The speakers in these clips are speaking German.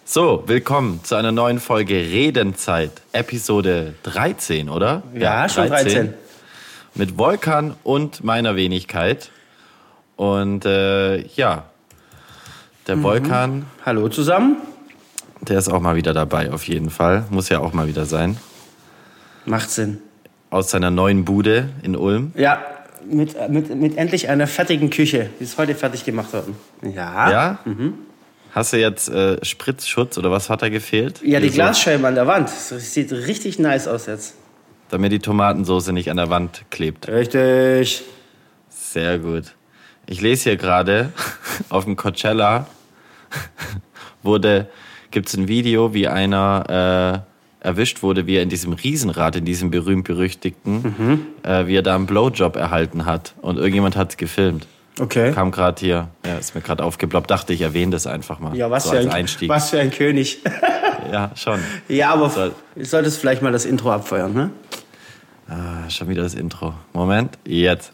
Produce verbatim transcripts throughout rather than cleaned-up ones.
So, willkommen zu einer neuen Folge Redenzeit, Episode dreizehn, oder? Ja, ja schon dreizehn. Mit Volkan und meiner Wenigkeit. Und äh, ja, der mhm. Volkan... Hallo zusammen. Der ist auch mal wieder dabei, auf jeden Fall. Muss ja auch mal wieder sein. Macht Sinn. Aus seiner neuen Bude in Ulm. Ja, mit, mit, mit endlich einer fertigen Küche. Die ist heute fertig gemacht worden. Ja. Ja? Mhm. Hast du jetzt äh, Spritzschutz oder was hat da gefehlt? Ja, die Glasscheiben an der Wand. Das sieht richtig nice aus jetzt. Damit die Tomatensauce nicht an der Wand klebt. Richtig. Sehr gut. Ich lese hier gerade, auf dem Coachella wurde, gibt es ein Video, wie einer äh, erwischt wurde, wie er in diesem Riesenrad, in diesem berühmt-berüchtigten, mhm. äh, wie er da einen Blowjob erhalten hat. Und irgendjemand hat es gefilmt. Okay. Kam gerade hier, ja, ist mir gerade aufgeploppt. Dachte, ich erwähne das einfach mal. Ja, was, so für, als ein, Einstieg. was für ein König. Ja, schon. Ja, aber so. Du solltest vielleicht mal das Intro abfeuern, ne? Ah, schon wieder das Intro. Moment, jetzt.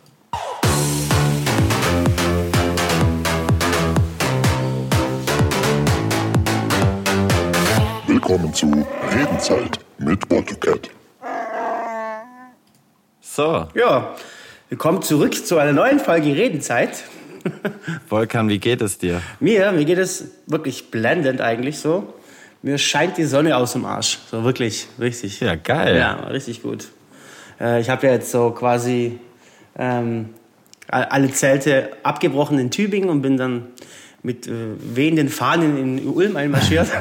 Willkommen zu Redenzeit mit Bottlecat. So. Ja, willkommen zurück zu einer neuen Folge Redenzeit. Volkan, wie geht es dir? Mir, mir geht es wirklich blendend eigentlich so. Mir scheint die Sonne aus dem Arsch. So wirklich, richtig. Ja, geil. Ja, richtig gut. Äh, ich habe ja jetzt so quasi ähm, alle Zelte abgebrochen in Tübingen und bin dann mit äh, wehenden Fahnen in Ulm einmarschiert.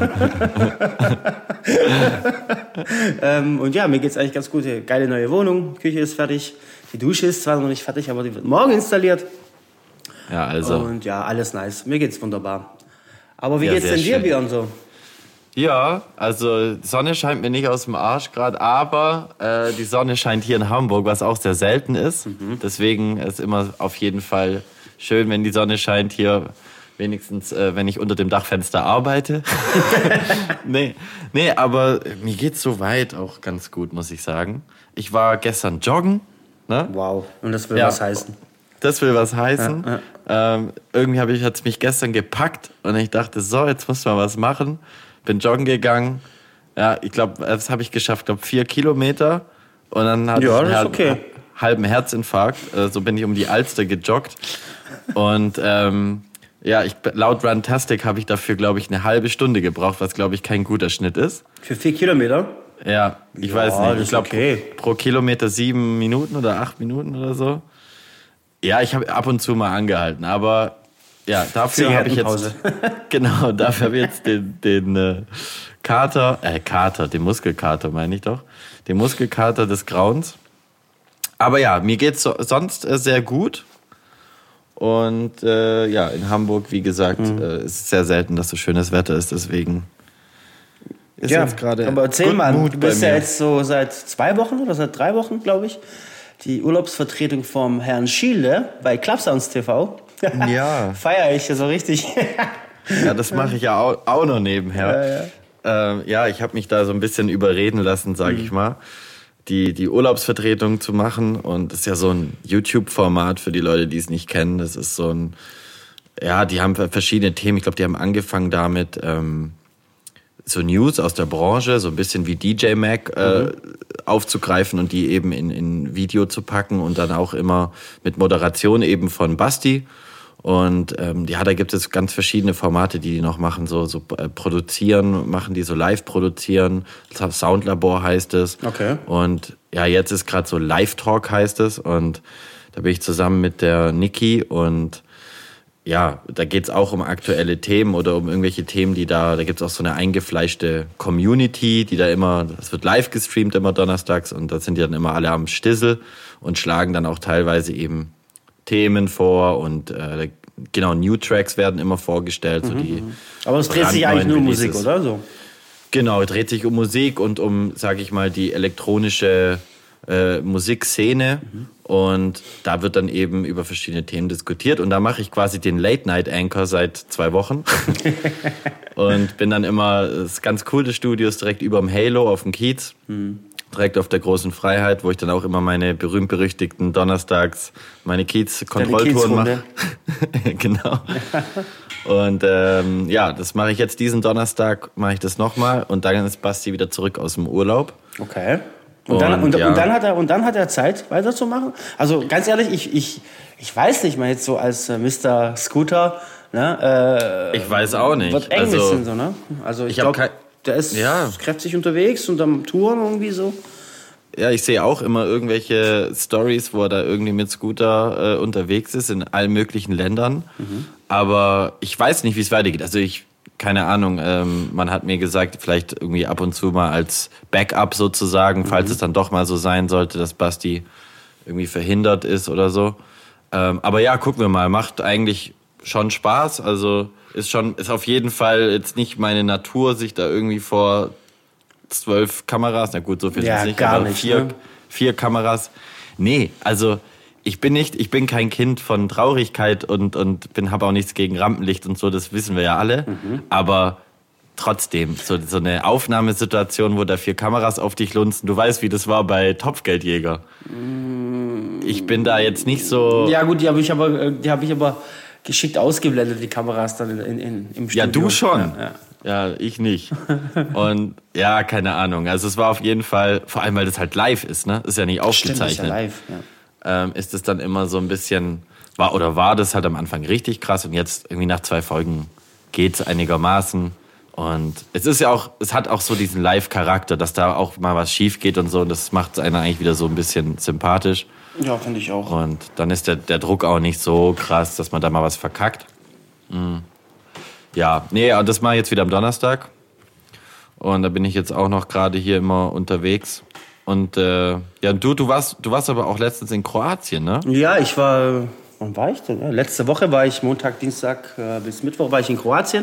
ähm, und ja, mir geht's eigentlich ganz gut. Geile neue Wohnung, Küche ist fertig. Die Dusche ist zwar noch nicht fertig, aber die wird morgen installiert. Ja, also. Und ja, alles nice. Mir geht's wunderbar. Aber wie ja, geht's denn dir, schön. Björn, so? Ja, also Sonne scheint mir nicht aus dem Arsch gerade, aber äh, die Sonne scheint hier in Hamburg, was auch sehr selten ist. Mhm. Deswegen ist immer auf jeden Fall schön, wenn die Sonne scheint hier. Wenigstens, äh, wenn ich unter dem Dachfenster arbeite. nee, nee, aber mir geht's soweit auch ganz gut, muss ich sagen. Ich war gestern joggen. Ne? Wow, und das will ja, was heißen. Das will was heißen. Ja, ja. Ähm, irgendwie habe ich, hat's mich gestern gepackt und ich dachte, so, jetzt muss man was machen. Bin joggen gegangen. Ja, ich glaube, das habe ich geschafft, glaube vier Kilometer. Und dann hatte ja, ich einen das ist okay. halben Herzinfarkt. Äh, so bin ich um die Alster gejoggt. Und ähm, ja, ich, laut Runtastic habe ich dafür, glaube ich, eine halbe Stunde gebraucht, was, glaube ich, kein guter Schnitt ist. Für vier Kilometer? Ja, ich ja, weiß nicht. Ich glaube, okay. pro, pro Kilometer sieben Minuten oder acht Minuten oder so. Ja, ich habe ab und zu mal angehalten, aber ja, dafür habe ich jetzt genau, dafür habe ich jetzt den, den äh, Kater, äh, Kater, den Muskelkater meine ich doch, den Muskelkater des Grauens. Aber ja, mir geht's so, sonst äh, sehr gut. Und äh, ja, in Hamburg, wie gesagt, mhm. äh, ist es sehr selten, dass so schönes Wetter ist. Deswegen ist ja, jetzt gerade. Aber erzähl mal, du bist ja jetzt so seit zwei Wochen oder seit drei Wochen, glaube ich, die Urlaubsvertretung vom Herrn Schiele bei Clubsounds T V. Ja. Feier ich ja so richtig. Ja, das mache ich ja auch, auch noch nebenher. Ja, ja. Ähm, ja, ich habe mich da so ein bisschen überreden lassen, sage mhm. ich mal. Die, die Urlaubsvertretung zu machen. Und das ist ja so ein YouTube-Format für die Leute, die es nicht kennen. Das ist so ein, ja, die haben verschiedene Themen. Ich glaube, die haben angefangen damit, ähm, so News aus der Branche, so ein bisschen wie D J Mag äh, mhm. aufzugreifen und die eben in, in Video zu packen und dann auch immer mit Moderation eben von Basti. Und ähm, ja, da gibt es ganz verschiedene Formate, die die noch machen, so, so äh, produzieren, machen die so live produzieren. Soundlabor heißt es. Okay. Und ja, jetzt ist gerade so Live-Talk heißt es. Und da bin ich zusammen mit der Niki und ja, da geht's auch um aktuelle Themen oder um irgendwelche Themen, die da, da gibt's auch so eine eingefleischte Community, die da immer, das wird live gestreamt immer donnerstags und da sind die dann immer alle am Stissel und schlagen dann auch teilweise eben Themen vor und äh, genau, New Tracks werden immer vorgestellt. So die Aber es dreht sich eigentlich nur um Musik, oder so? Genau, es dreht sich um Musik und um, sage ich mal, die elektronische äh, Musikszene. Mhm. Und da wird dann eben über verschiedene Themen diskutiert. Und da mache ich quasi den Late-Night-Anchor seit zwei Wochen. Und bin dann immer, das ist ganz cool, das Studio ist direkt über dem Halo auf dem Kiez. Mhm. direkt auf der Großen Freiheit, wo ich dann auch immer meine berühmt-berüchtigten Donnerstags meine Kiez-Kontrolltouren mache. Genau. Und ähm, ja, das mache ich jetzt diesen Donnerstag, mache ich das nochmal und dann ist Basti wieder zurück aus dem Urlaub. Okay. Und dann, und, und, ja. und, dann hat er, und dann hat er Zeit, weiterzumachen? Also ganz ehrlich, ich, ich, ich weiß nicht mal jetzt so als äh, Mister Scooter, ne? Äh, ich weiß auch nicht. Wird eng also, bisschen so, ne? Also ich, ich glaube, der ist ja. kräftig unterwegs und am Touren irgendwie so. Ja, ich sehe auch immer irgendwelche Stories, wo er da irgendwie mit Scooter äh, unterwegs ist in allen möglichen Ländern. Mhm. Aber ich weiß nicht, wie es weitergeht. Also ich, keine Ahnung, ähm, man hat mir gesagt, vielleicht irgendwie ab und zu mal als Backup sozusagen, mhm. falls es dann doch mal so sein sollte, dass Basti irgendwie verhindert ist oder so. Ähm, aber ja, gucken wir mal. Macht eigentlich schon Spaß. Also ist schon, ist auf jeden Fall jetzt nicht meine Natur, sich da irgendwie vor zwölf Kameras, na gut, so viel ja, ist nicht, gar aber nicht, vier, ne? vier Kameras. Nee, also ich bin nicht, ich bin kein Kind von Traurigkeit und, und bin, habe auch nichts gegen Rampenlicht und so, das wissen wir ja alle. Mhm. Aber trotzdem, so, so eine Aufnahmesituation, wo da vier Kameras auf dich lunzen, du weißt, wie das war bei Topfgeldjäger. Mhm. Ich bin da jetzt nicht so... Ja gut, die habe ich aber, die habe ich aber geschickt ausgeblendet, die Kameras dann in, in, im Studio. Ja, du schon. Ja, ja. Ja, ich nicht. Und ja, keine Ahnung. Also es war auf jeden Fall, vor allem weil das halt live ist, ne? Ist ja nicht aufgezeichnet. Stimmt, ist ja live, ja. Ähm, ist es dann immer so ein bisschen, war oder war das halt am Anfang richtig krass und jetzt irgendwie nach zwei Folgen geht's einigermaßen. Und es ist ja auch, es hat auch so diesen Live-Charakter, dass da auch mal was schief geht und so und das macht einen eigentlich wieder so ein bisschen sympathisch. Ja, finde ich auch. Und dann ist der, der Druck auch nicht so krass, dass man da mal was verkackt. Mhm. Ja, nee, und das mache ich jetzt wieder am Donnerstag. Und da bin ich jetzt auch noch gerade hier immer unterwegs. Und äh, ja, du, du warst, du warst aber auch letztens in Kroatien, ne? Ja, ich war, wann war ich denn? Ja, letzte Woche war ich Montag, Dienstag äh, bis Mittwoch war ich in Kroatien.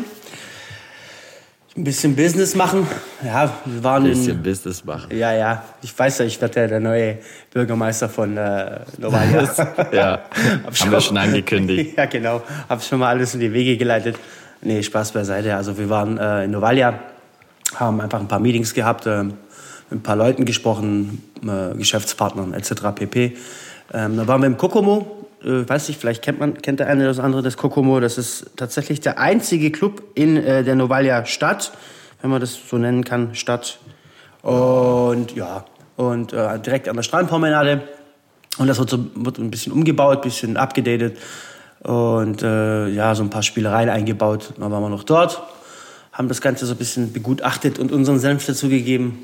Ein bisschen Business machen. Ja, wir waren Ein bisschen in, Business machen. Ja, ja. Ich weiß ja, ich werde ja der neue Bürgermeister von äh, Novalia. Ja, hab haben wir schon angekündigt. Ja, genau. Hab schon mal alles in die Wege geleitet. Nee, Spaß beiseite. Also wir waren äh, in Novalia, haben einfach ein paar Meetings gehabt, äh, mit ein paar Leuten gesprochen, äh, Geschäftspartnern et cetera pp. Ähm, da waren wir im Kokomo. Äh, weiß nicht, vielleicht kennt man kennt der eine oder das andere das Kokomo. Das ist tatsächlich der einzige Club in äh, der Novalia Stadt, wenn man das so nennen kann, Stadt. Und ja, und äh, direkt an der Strandpromenade. Und das wird, so, wird ein bisschen umgebaut, ein bisschen abgedatet. Und äh, ja, so ein paar Spielereien eingebaut. Dann waren wir noch dort, haben das Ganze so ein bisschen begutachtet und unseren Senf dazugegeben.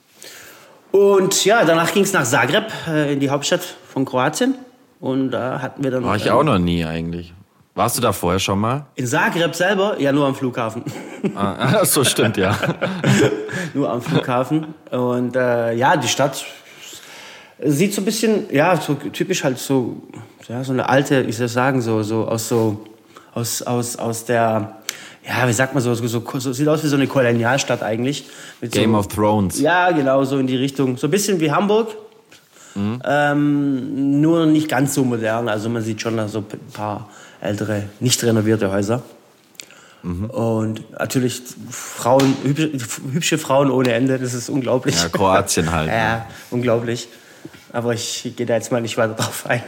Und ja, danach ging es nach Zagreb, äh, in die Hauptstadt von Kroatien. Und da hatten wir dann... War ich äh, auch noch nie eigentlich. Warst du da vorher schon mal? In Zagreb selber? Ja, nur am Flughafen. Ah, so stimmt, ja. Nur am Flughafen. Und äh, ja, die Stadt sieht so ein bisschen, ja, so typisch halt so... Ja, so eine alte, wie soll ich sagen, so, so aus so, aus, aus, aus der, ja, wie sagt man so, so, so sieht aus wie so eine Kolonialstadt eigentlich. Mit Game so, of Thrones. Ja, genau, so in die Richtung. So ein bisschen wie Hamburg, mhm. ähm, nur nicht ganz so modern. Also man sieht schon so ein paar ältere, nicht renovierte Häuser. Mhm. Und natürlich Frauen, hübsche, hübsche Frauen ohne Ende, das ist unglaublich. Ja, Kroatien halt. Ja, ne? Unglaublich. Aber ich gehe da jetzt mal nicht weiter drauf ein.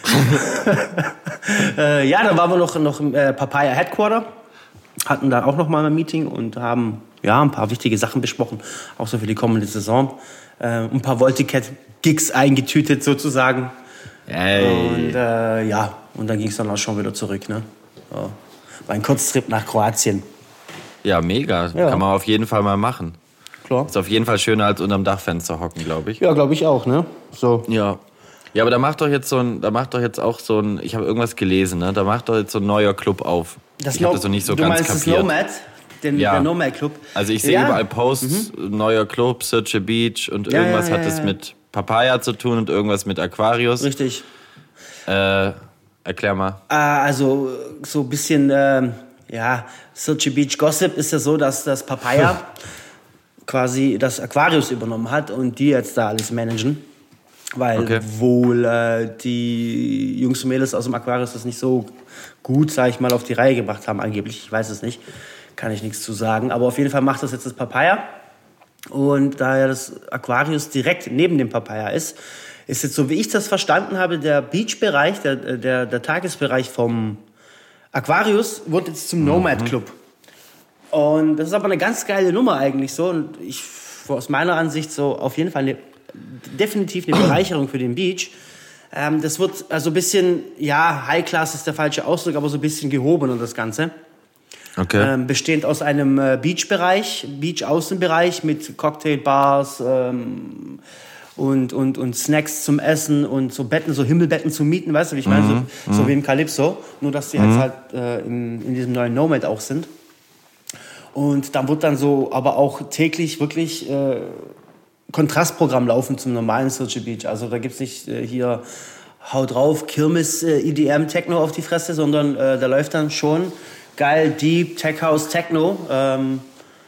äh, ja, dann waren wir noch, noch im äh, Papaya Headquarter, hatten da auch noch mal ein Meeting und haben ja, ein paar wichtige Sachen besprochen, auch so für die kommende Saison. Äh, ein paar Volticat-Gigs eingetütet sozusagen. Hey. Und äh, ja, und dann ging es dann auch schon wieder zurück. Ne? So. War ein Kurztrip nach Kroatien. Ja, mega. Ja. Kann man auf jeden Fall mal machen. Klar. Ist auf jeden Fall schöner als unterm Dachfenster hocken, glaube ich. Ja, glaube ich auch, ne? So. Ja. Ja, aber da macht doch jetzt so ein, da macht doch jetzt auch so ein, ich habe irgendwas gelesen, ne? Da macht doch jetzt so ein neuer Club auf. Das ich habe das noch nicht so du ganz meinst kapiert. Das Nomad? Den, ja. Der Nomad Club. Also ich sehe ja. überall Posts, mhm. neuer Club, Search a Beach und ja, irgendwas ja, ja, hat es ja. mit Papaya zu tun und irgendwas mit Aquarius. Richtig. Äh, erklär mal. Ah, also so ein bisschen, ähm, ja, Search a Beach Gossip ist ja so, dass das Papaya quasi das Aquarius übernommen hat und die jetzt da alles managen. Weil okay. wohl äh, die Jungs und Mädels aus dem Aquarius das nicht so gut, sag ich mal, auf die Reihe gebracht haben, angeblich. Ich weiß es nicht, kann ich nichts zu sagen. Aber auf jeden Fall macht das jetzt das Papaya. Und da ja das Aquarius direkt neben dem Papaya ist, ist jetzt so, wie ich das verstanden habe, der Beach-Bereich, der, der, der Tagesbereich vom Aquarius wird jetzt zum Nomad Club. Und das ist aber eine ganz geile Nummer eigentlich so. Und ich, aus meiner Ansicht so auf jeden Fall eine, definitiv eine Bereicherung für den Beach. Ähm, das wird also ein bisschen, ja, High-Class ist der falsche Ausdruck, aber so ein bisschen gehoben und das Ganze. Okay. Ähm, bestehend aus einem äh, Beach-Bereich, Beach-Außenbereich mit Cocktailbars, ähm, Und, und, und Snacks zum Essen und so Betten, so Himmelbetten zum Mieten, weißt du, wie ich meine? Mhm. So, so wie im Calypso, nur dass die mhm. jetzt halt äh, in, in diesem neuen Nomad auch sind. Und dann wird dann so, aber auch täglich wirklich äh, Kontrastprogramm laufen zum normalen Silce Beach. Also da gibt's nicht äh, hier Hau drauf, Kirmes, äh, E D M, Techno auf die Fresse, sondern äh, da läuft dann schon geil, Deep, Tech House, Techno. Ähm,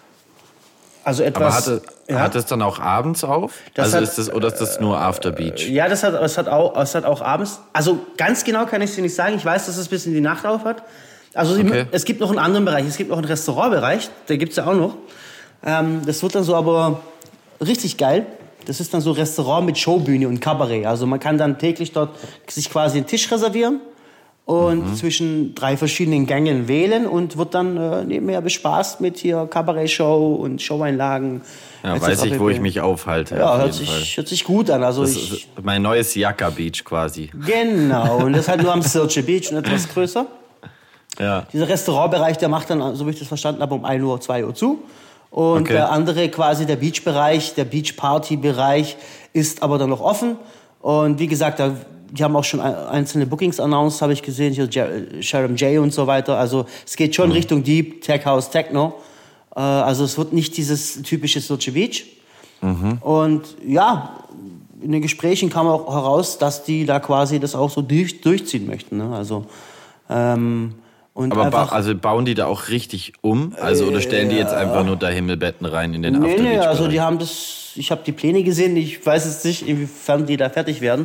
also etwas... Aber hatte, ja? hat es dann auch abends auf? Das also hat, ist das, oder ist das nur After Beach? Ja, das hat, das, hat auch, das hat auch abends. Also ganz genau kann ich es dir nicht sagen. Ich weiß, dass es bis in die Nacht auf hat. Also Okay. es gibt noch einen anderen Bereich. Es gibt noch einen Restaurantbereich. Der gibt es ja auch noch. Ähm, das wird dann so aber richtig geil. Das ist dann so Restaurant mit Showbühne und Kabarett. Also man kann dann täglich dort sich quasi einen Tisch reservieren und mhm. zwischen drei verschiedenen Gängen wählen und wird dann äh, nebenher bespaßt mit hier Kabarett-Show und Showeinlagen. Ja, weiß ich, wo ich mich aufhalte. Ja, auf hört jeden sich, hört sich gut an. Also Das ich, ist mein neues Yaka Beach quasi. Genau, und das halt nur am Silce Beach und etwas größer. Ja. Dieser Restaurantbereich, der macht dann, so wie ich das verstanden habe, um ein Uhr, zwei Uhr zu. Und Okay. der andere quasi, der Beach-Bereich, der Beach-Party-Bereich ist aber dann noch offen. Und wie gesagt, da, die haben auch schon einzelne Bookings announced, habe ich gesehen, hier Jer- Sharon J und so weiter. Also es geht schon Mhm. Richtung Deep, Tech House, Techno. Äh, also es wird nicht dieses typische Silce Beach. Mhm. Und ja, in den Gesprächen kam auch heraus, dass die da quasi das auch so durch, durchziehen möchten. Ne? Also, ähm, und Aber ba einfach, also bauen die da auch richtig um? Also oder stellen die jetzt einfach nur da Himmelbetten rein in den After nee, Beach nee, Bereich? also die haben das, ich habe die Pläne gesehen, ich weiß jetzt nicht, inwiefern die da fertig werden.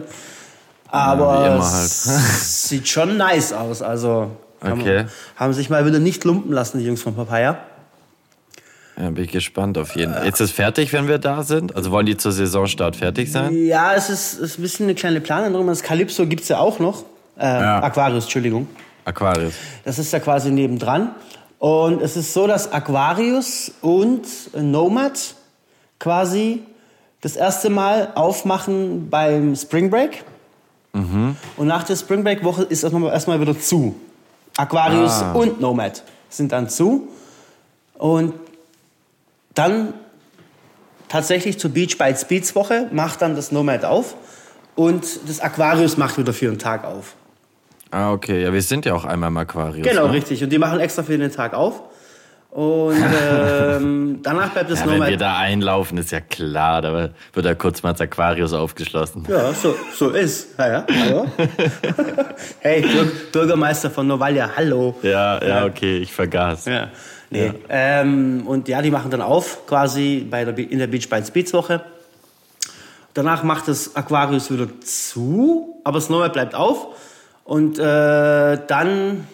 Aber Ja, wie immer halt. es sieht schon nice aus. Also haben, Okay. haben sich mal wieder nicht lumpen lassen, die Jungs von Papaya. Ja, bin ich gespannt auf jeden Fall. Ist es fertig, wenn wir da sind? Also wollen die zur Saisonstart fertig sein? Ja, es ist, ist ein bisschen eine kleine Planänderung. Das Calypso gibt's ja auch noch. Äh, Ja. Aquarius, Entschuldigung. Aquarius. Das ist ja quasi nebendran. Und es ist so, dass Aquarius und Nomad quasi das erste Mal aufmachen beim Spring Break. Mhm. Und nach der Spring Break Woche ist erstmal erstmal wieder zu. Aquarius Ah. und Nomad sind dann zu. Und dann tatsächlich zur Beach Bites Beats Woche macht dann das Nomad auf. Und das Aquarius macht wieder für einen Tag auf. Ah, okay. Ja, wir sind ja auch einmal im Aquarius. Genau, ne? richtig. Und die machen extra für den Tag auf. Und ähm, danach bleibt das Ja, wenn wir Nomad. da einlaufen, ist ja klar, da wird ja kurz mal das Aquarius aufgeschlossen. Ja, so, so ist. Ja, ja. Hallo. Hey, Bür- Bürgermeister von Novalia, hallo. Ja, ja, okay, ich vergaß. Ja. Nee. Ähm, und ja, die machen dann auf, quasi bei der, Be- in der Beach Bites Beats Woche. Danach macht das Aquarius wieder zu, aber das Nomad bleibt auf. Und äh, dann,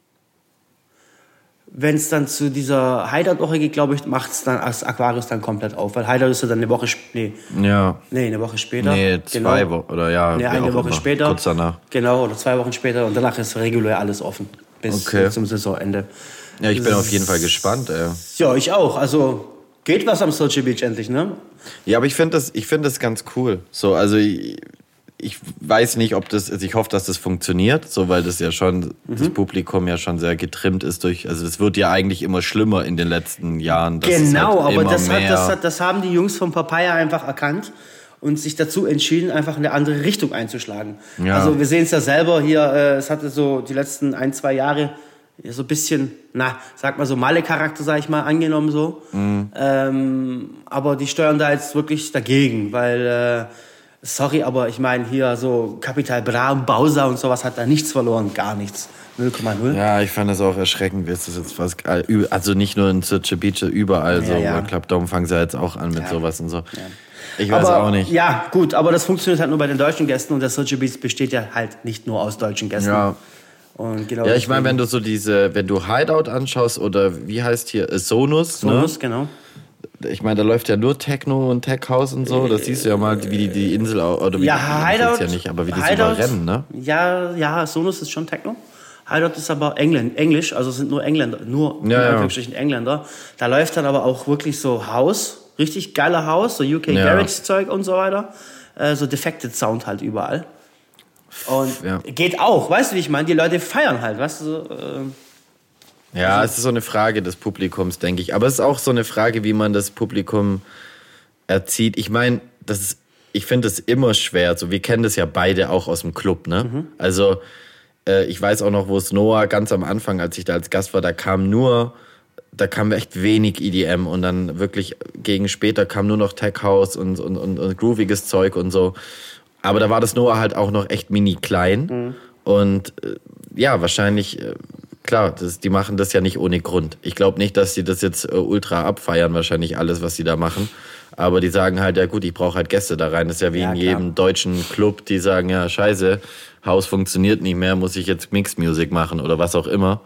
wenn es dann zu dieser Hideout-Woche geht, glaube ich, macht es dann das Aquarius dann komplett auf. Weil Hideout ist ja dann eine Woche, sp- nee, Ja. nee, eine Woche später. Nee, zwei Genau. Wochen, oder ja. Nee, wie eine auch Woche immer. später. Kurz danach. Genau, oder zwei Wochen später. Und danach ist regulär alles offen. Bis Okay. zum Saisonende. Ja, ich bin auf jeden Fall gespannt, ey. Ja, ich auch. Also geht was am Silce Beach endlich, ne? Ja, aber ich finde das, ich finde das ganz cool. So, also ich, ich weiß nicht, ob das, also ich hoffe, dass das funktioniert, so, weil das ja schon, Mhm. das Publikum ja schon sehr getrimmt ist durch, also es wird ja eigentlich immer schlimmer in den letzten Jahren. dass es Genau, halt aber immer das, hat, mehr- das, hat, das haben die Jungs von Papaya einfach erkannt und sich dazu entschieden, einfach eine andere Richtung einzuschlagen. Ja. Also wir sehen es ja selber hier, äh, es hatte so die letzten ein, zwei Jahre so ein bisschen, na, sag mal so Malle-Charakter, sag ich mal, angenommen so. Mhm. Ähm, aber die steuern da jetzt wirklich dagegen, weil, äh, sorry, aber ich meine hier so Capital Bra und Bausa und sowas hat da nichts verloren, gar nichts. null Komma null. Ja, ich fand das auch erschreckend, wie es das jetzt fast, also nicht nur in Silce Beach, überall so. Ja, ja. Ich glaube, darum fangen sie jetzt auch an mit Ja. sowas und so. Ich weiß aber, auch nicht. Ja, gut, aber das funktioniert halt nur bei den deutschen Gästen und der Silce Beach besteht ja halt nicht nur aus deutschen Gästen. Ja. Und genau Ja, ich meine, wenn deswegen- du so diese, wenn du Hideout anschaust oder wie heißt hier, äh, Sonus, Sonus, ne? genau. ich meine, da läuft ja nur Techno und Tech House und so. Das siehst du ja mal, wie die, die Insel, oder wie ja, die, Hideout, ja nicht, aber wie die Hideout, so überrennen, ne? Ja, ja, Sonos ist schon Techno. Hideout ist aber England, Englisch, also es sind nur Engländer, nur in Ja, ja. Anführungsstrichen Engländer. Da läuft dann aber auch wirklich so House, richtig geiler House, so U K Ja. Garage Zeug und so weiter. Äh, so Defected Sound halt überall. Und Ja. geht auch, weißt du, wie ich meine? Die Leute feiern halt, weißt du, so, äh, Ja, es ist so eine Frage des Publikums, denke ich. Aber es ist auch so eine Frage, wie man das Publikum erzieht. Ich meine, das ist, ich finde es immer schwer. So, wir kennen das ja beide auch aus dem Club, ne? Mhm. Also, äh, ich weiß auch noch, wo es Noah ganz am Anfang, als ich da als Gast war, da kam nur, da kam echt wenig E D M und dann wirklich gegen später kam nur noch Tech House und, und, und, und grooviges Zeug und so. Aber da war das Noah halt auch noch echt mini klein. Mhm. Und äh, ja, wahrscheinlich, äh, klar, das, die machen das ja nicht ohne Grund. Ich glaube nicht, dass sie das jetzt äh, ultra abfeiern, wahrscheinlich alles, was sie da machen. Aber die sagen halt, ja gut, ich brauche halt Gäste da rein. Das ist ja wie Ja, in klar. jedem deutschen Club, die sagen, ja scheiße, Haus funktioniert nicht mehr, muss ich jetzt Mixed Music machen oder was auch immer.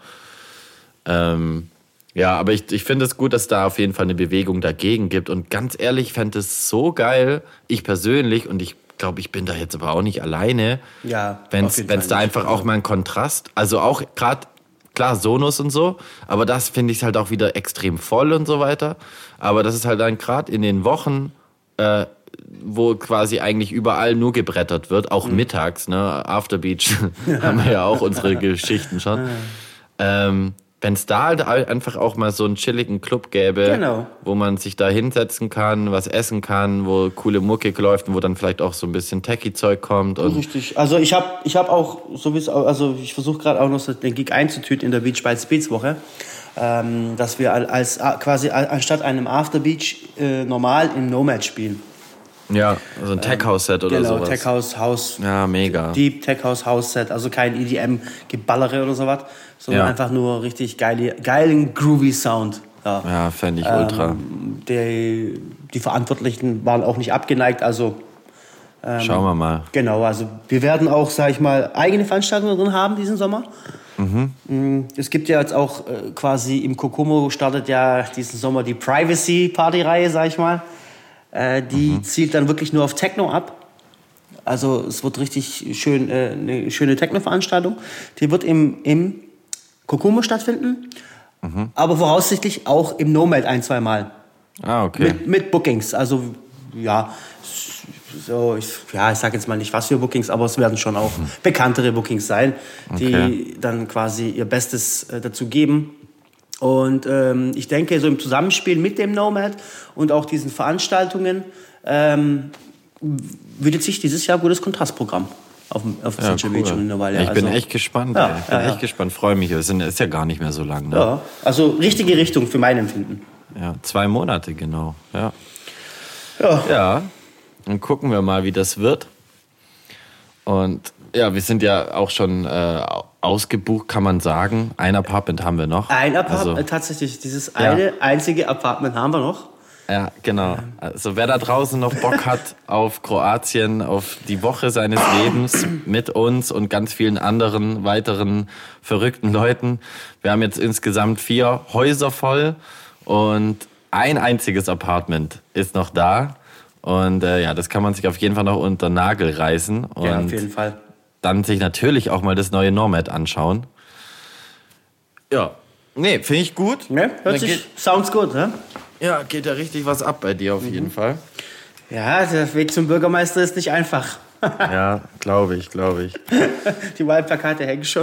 Ähm, ja, aber ich, ich finde es gut, dass da auf jeden Fall eine Bewegung dagegen gibt. Und ganz ehrlich, ich fände es so geil, ich persönlich, und ich glaube, ich bin da jetzt aber auch nicht alleine, Ja, wenn auf es jeden da Fall einfach nicht. auch mal einen Kontrast, also auch gerade, klar, Sonos und so, aber das finde ich halt auch wieder extrem voll und so weiter. Aber das ist halt dann gerade in den Wochen, äh, wo quasi eigentlich überall nur gebrettert wird, auch Mhm. mittags, ne, Afterbeach haben wir ja auch unsere Geschichten schon. Ähm, wenn es da halt einfach auch mal so einen chilligen Club gäbe, Genau. wo man sich da hinsetzen kann, was essen kann, wo coole Mucke läuft und wo dann vielleicht auch so ein bisschen Techie-Zeug kommt. Und Richtig. Also ich habe ich hab auch, so wie es au- also ich versuche gerade auch noch so den Gig einzutüten in der Beach by Speeds Woche, ähm, dass wir al- als a- quasi a- anstatt einem Afterbeach äh, normal im Nomad spielen. ja, so ein Tech-House-Set oder Genau, sowas. Tech House, House, Ja, mega. Deep Tech House, House Set, also kein E D M-Geballere oder sowas, sondern Ja. einfach nur richtig geile, geilen groovy Sound. Ja. Ja, fände ich ultra. Ähm, die, die Verantwortlichen waren auch nicht abgeneigt, also Schauen wir mal. genau, also wir werden auch, sag ich mal, eigene Veranstaltungen drin haben diesen Sommer. Mhm. Es gibt ja jetzt auch äh, quasi im Kokomo startet ja diesen Sommer die Privacy-Party-Reihe, sag ich mal. Äh, die Mhm. zielt dann wirklich nur auf Techno ab. Also es wird richtig schön, äh, eine schöne Techno-Veranstaltung. Die wird im, im Kokomo stattfinden, Mhm. aber voraussichtlich auch im Nomad ein, zwei Mal. Ah, okay. Mit, mit Bookings. Also, ja, so, ich, ja, ich sag jetzt mal nicht, was für Bookings, aber es werden schon auch bekanntere Bookings sein, die Okay. dann quasi ihr Bestes äh, dazu geben. Und ähm, ich denke, so im Zusammenspiel mit dem Nomad und auch diesen Veranstaltungen ähm, bietet sich dieses Jahr ein gutes Kontrastprogramm auf dem, auf dem Ja, Central Beach und in der Valle. Ich bin Also, echt gespannt. Ja, ey. Ich bin ja, ja. echt gespannt. Freue mich. Es sind- ist ja gar nicht mehr so lang. Ne? Ja, also richtige Richtung für mein Empfinden. Ja, zwei Monate genau. Ja. Ja. Ja. Dann gucken wir mal, wie das wird. Und ja, wir sind ja auch schon äh, ausgebucht, kann man sagen. Ein Apartment haben wir noch. Ein Apartment, Also, tatsächlich, dieses Ja. eine einzige Apartment haben wir noch. ja, genau. Also wer da draußen noch Bock hat auf Kroatien, auf die Woche seines Lebens mit uns und ganz vielen anderen weiteren verrückten Leuten. Wir haben jetzt insgesamt vier Häuser voll und ein einziges Apartment ist noch da. Und äh, ja, das kann man sich auf jeden Fall noch unter den Nagel reißen. Und Ja, auf jeden Fall. dann sich natürlich auch mal das neue Nomad anschauen. Ja, nee, finde ich gut. Ne? Hört Dann sich, geht, sounds gut, ne? ja, geht da richtig was ab bei dir auf jeden Fall. Ja, der Weg zum Bürgermeister ist nicht einfach. Ja, glaube ich, glaube ich. Die Wahlplakate hängen schon.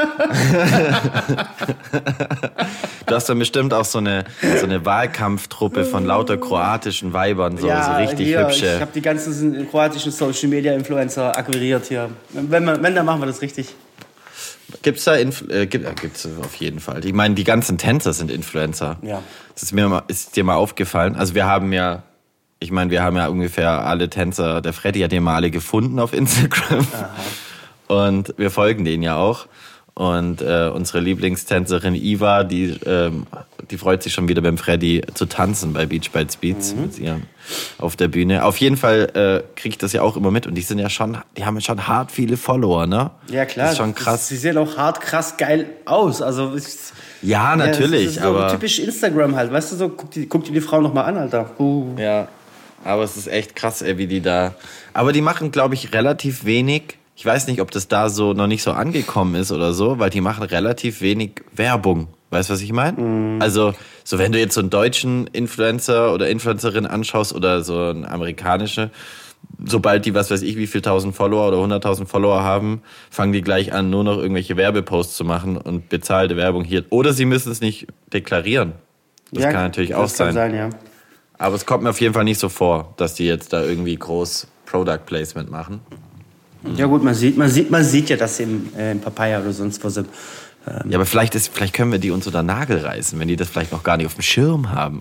Du hast dann bestimmt auch so eine, so eine Wahlkampftruppe von lauter kroatischen Weibern, so, so richtig hier, hübsche. Ich habe die ganzen kroatischen Social Media Influencer akquiriert hier. Wenn, man, wenn, dann machen wir das richtig. Gibt's da Influ äh, gibt, äh, gibt's auf jeden Fall. Ich meine, die ganzen Tänzer sind Influencer. Ja. Das ist mir mal, ist dir mal aufgefallen. Also wir haben ja, ich meine, wir haben ja ungefähr alle Tänzer. Der Freddy hat die mal alle gefunden auf Instagram. Aha. Und wir folgen denen ja auch. Und äh, unsere Lieblingstänzerin Iva, die, ähm, die freut sich schon wieder beim Freddy zu tanzen bei Beach Bites Beats mhm. mit ihr auf der Bühne. Auf jeden Fall äh, kriege ich das ja auch immer mit und die sind ja schon, die haben ja schon hart viele Follower, ne? Ja klar. Das ist schon krass. Sie sehen auch hart krass geil aus. Also ja, natürlich. Ja, das ist so aber typisch Instagram halt, weißt du so, guck die, guck dir die Frau nochmal an, Alter. Uh. Ja, aber es ist echt krass, ey, wie die da. Aber die machen, glaube ich, relativ wenig. Ich weiß nicht, ob das da so noch nicht so angekommen ist oder so, weil die machen relativ wenig Werbung. Weißt du, was ich meine? Mm. Also, so wenn du jetzt so einen deutschen Influencer oder Influencerin anschaust oder so einen amerikanischen, sobald die, was weiß ich, wie viel tausend Follower oder hunderttausend Follower haben, fangen die gleich an, nur noch irgendwelche Werbeposts zu machen und bezahlte Werbung hier. Oder sie müssen es nicht deklarieren. Das ja, kann natürlich das auch sein. sein ja. Aber es kommt mir auf jeden Fall nicht so vor, dass die jetzt da irgendwie groß Product Placement machen. Ja gut, man sieht, man sieht, man sieht ja, dass sie im, äh, im Papaya oder sonst wo sind. Ähm ja, aber vielleicht, ist, vielleicht können wir die uns unter den Nagel reißen, wenn die das vielleicht noch gar nicht auf dem Schirm haben.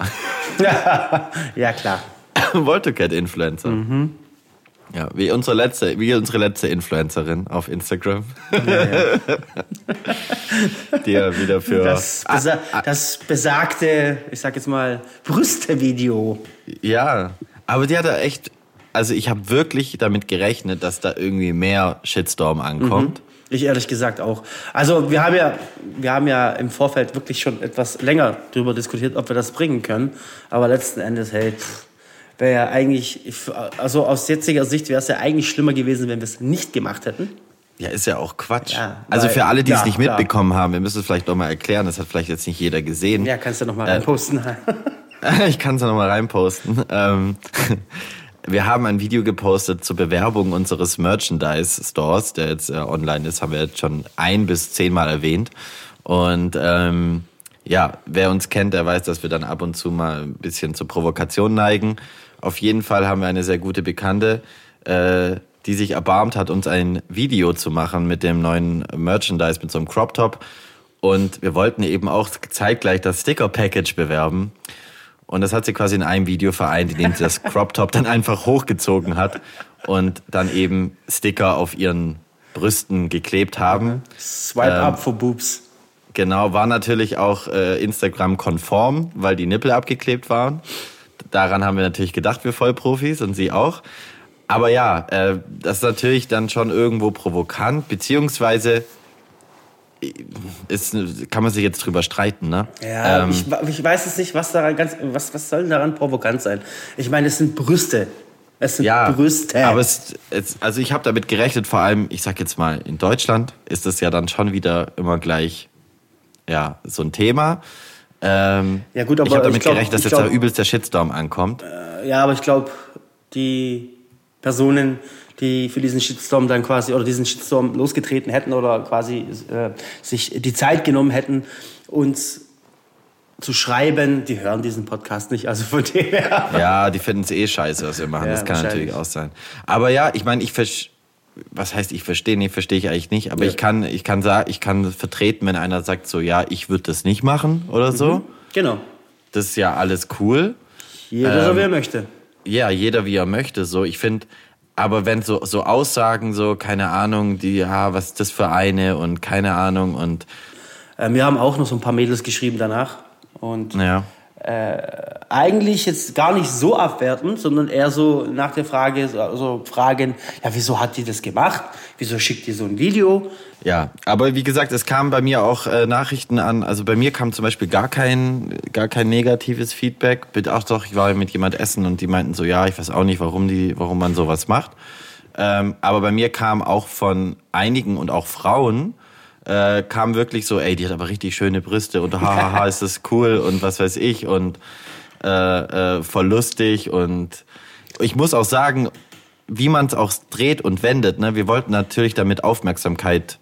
Ja, klar. Voltocat-Influencer. Mhm. Ja, wie unsere letzte, wie unsere letzte Influencerin auf Instagram. Ja, ja. Die ja wieder für... Das, besa- ah, ah, das besagte, ich sag jetzt mal, Brüste-Video. Ja, aber die hat da echt... Also ich habe wirklich damit gerechnet, dass da irgendwie mehr Shitstorm ankommt. Mhm. Ich ehrlich gesagt auch. Also wir haben ja, wir haben ja im Vorfeld wirklich schon etwas länger darüber diskutiert, ob wir das bringen können. Aber letzten Endes, hey, wäre ja eigentlich, also aus jetziger Sicht wäre es ja eigentlich schlimmer gewesen, wenn wir es nicht gemacht hätten. Ja, ist ja auch Quatsch. Ja, weil, also für alle, die ja, es nicht klar. mitbekommen haben, wir müssen es vielleicht noch mal erklären, das hat vielleicht jetzt nicht jeder gesehen. Ja, kannst du noch mal äh, reinposten. Ich kann es ja noch mal reinposten. Ähm, Wir haben ein Video gepostet zur Bewerbung unseres Merchandise-Stores, der jetzt äh, online ist, haben wir jetzt schon ein- bis zehnmal erwähnt. Und ähm, ja, wer uns kennt, der weiß, dass wir dann ab und zu mal ein bisschen zur Provokation neigen. Auf jeden Fall haben wir eine sehr gute Bekannte, äh, die sich erbarmt hat, uns ein Video zu machen mit dem neuen Merchandise, mit so einem Crop-Top. Und wir wollten eben auch zeitgleich das Sticker-Package bewerben. Und das hat sie quasi in einem Video vereint, indem sie das Crop-Top dann einfach hochgezogen hat und dann eben Sticker auf ihren Brüsten geklebt haben. Swipe ähm, up for boobs. Genau, war natürlich auch äh, Instagram-konform, weil die Nippel abgeklebt waren. Daran haben wir natürlich gedacht, wir Vollprofis und sie auch. Aber ja, äh, das ist natürlich dann schon irgendwo provokant, beziehungsweise... Ist, kann man sich jetzt drüber streiten, ne? Ja, ähm, ich, ich weiß es nicht, was daran ganz, was, was soll daran provokant sein? Ich meine, es sind Brüste. Es sind ja, Brüste. Aber es, es, also ich habe damit gerechnet, vor allem, ich sag jetzt mal, in Deutschland ist das ja dann schon wieder immer gleich, ja, so ein Thema. Ähm, ja, gut, aber ich habe damit ich glaub, gerechnet, dass jetzt glaub, da übelst der Shitstorm ankommt. Äh, ja, aber ich glaube, die Personen, die für diesen Shitstorm dann quasi oder diesen Shitstorm losgetreten hätten oder quasi äh, sich die Zeit genommen hätten, uns zu schreiben, die hören diesen Podcast nicht, also von dem her. Ja, die finden es eh scheiße, was wir machen, ja, das kann natürlich auch sein. Aber ja, ich meine, ich verstehe, was heißt ich verstehe, nee, verstehe ich eigentlich nicht, aber ja. ich kann ich kann sagen, ich kann vertreten, wenn einer sagt so, ja, ich würde das nicht machen oder so. Mhm, genau. Das ist ja alles cool. Jeder ähm, so wie er möchte. Ja, jeder wie er möchte, so. Ich finde, aber wenn so, so Aussagen, so, keine Ahnung, die, ja, was ist das für eine und keine Ahnung und... Äh, wir haben auch noch so ein paar Mädels geschrieben danach und ja. äh, eigentlich jetzt gar nicht so abwertend, sondern eher so nach der Frage, so, so Fragen, ja, wieso hat die das gemacht? Wieso schickt die so ein Video? Ja, aber wie gesagt, es kamen bei mir auch äh, Nachrichten an, also bei mir kam zum Beispiel gar kein, gar kein negatives Feedback. Ach doch, ich war mit jemand essen und die meinten so, ja, ich weiß auch nicht, warum die, warum man sowas macht. Ähm, aber bei mir kam auch von einigen und auch Frauen, äh, kam wirklich so, ey, die hat aber richtig schöne Brüste und hahaha, ist das cool und was weiß ich und äh, äh, voll lustig und ich muss auch sagen, wie man es auch dreht und wendet, ne, wir wollten natürlich damit Aufmerksamkeit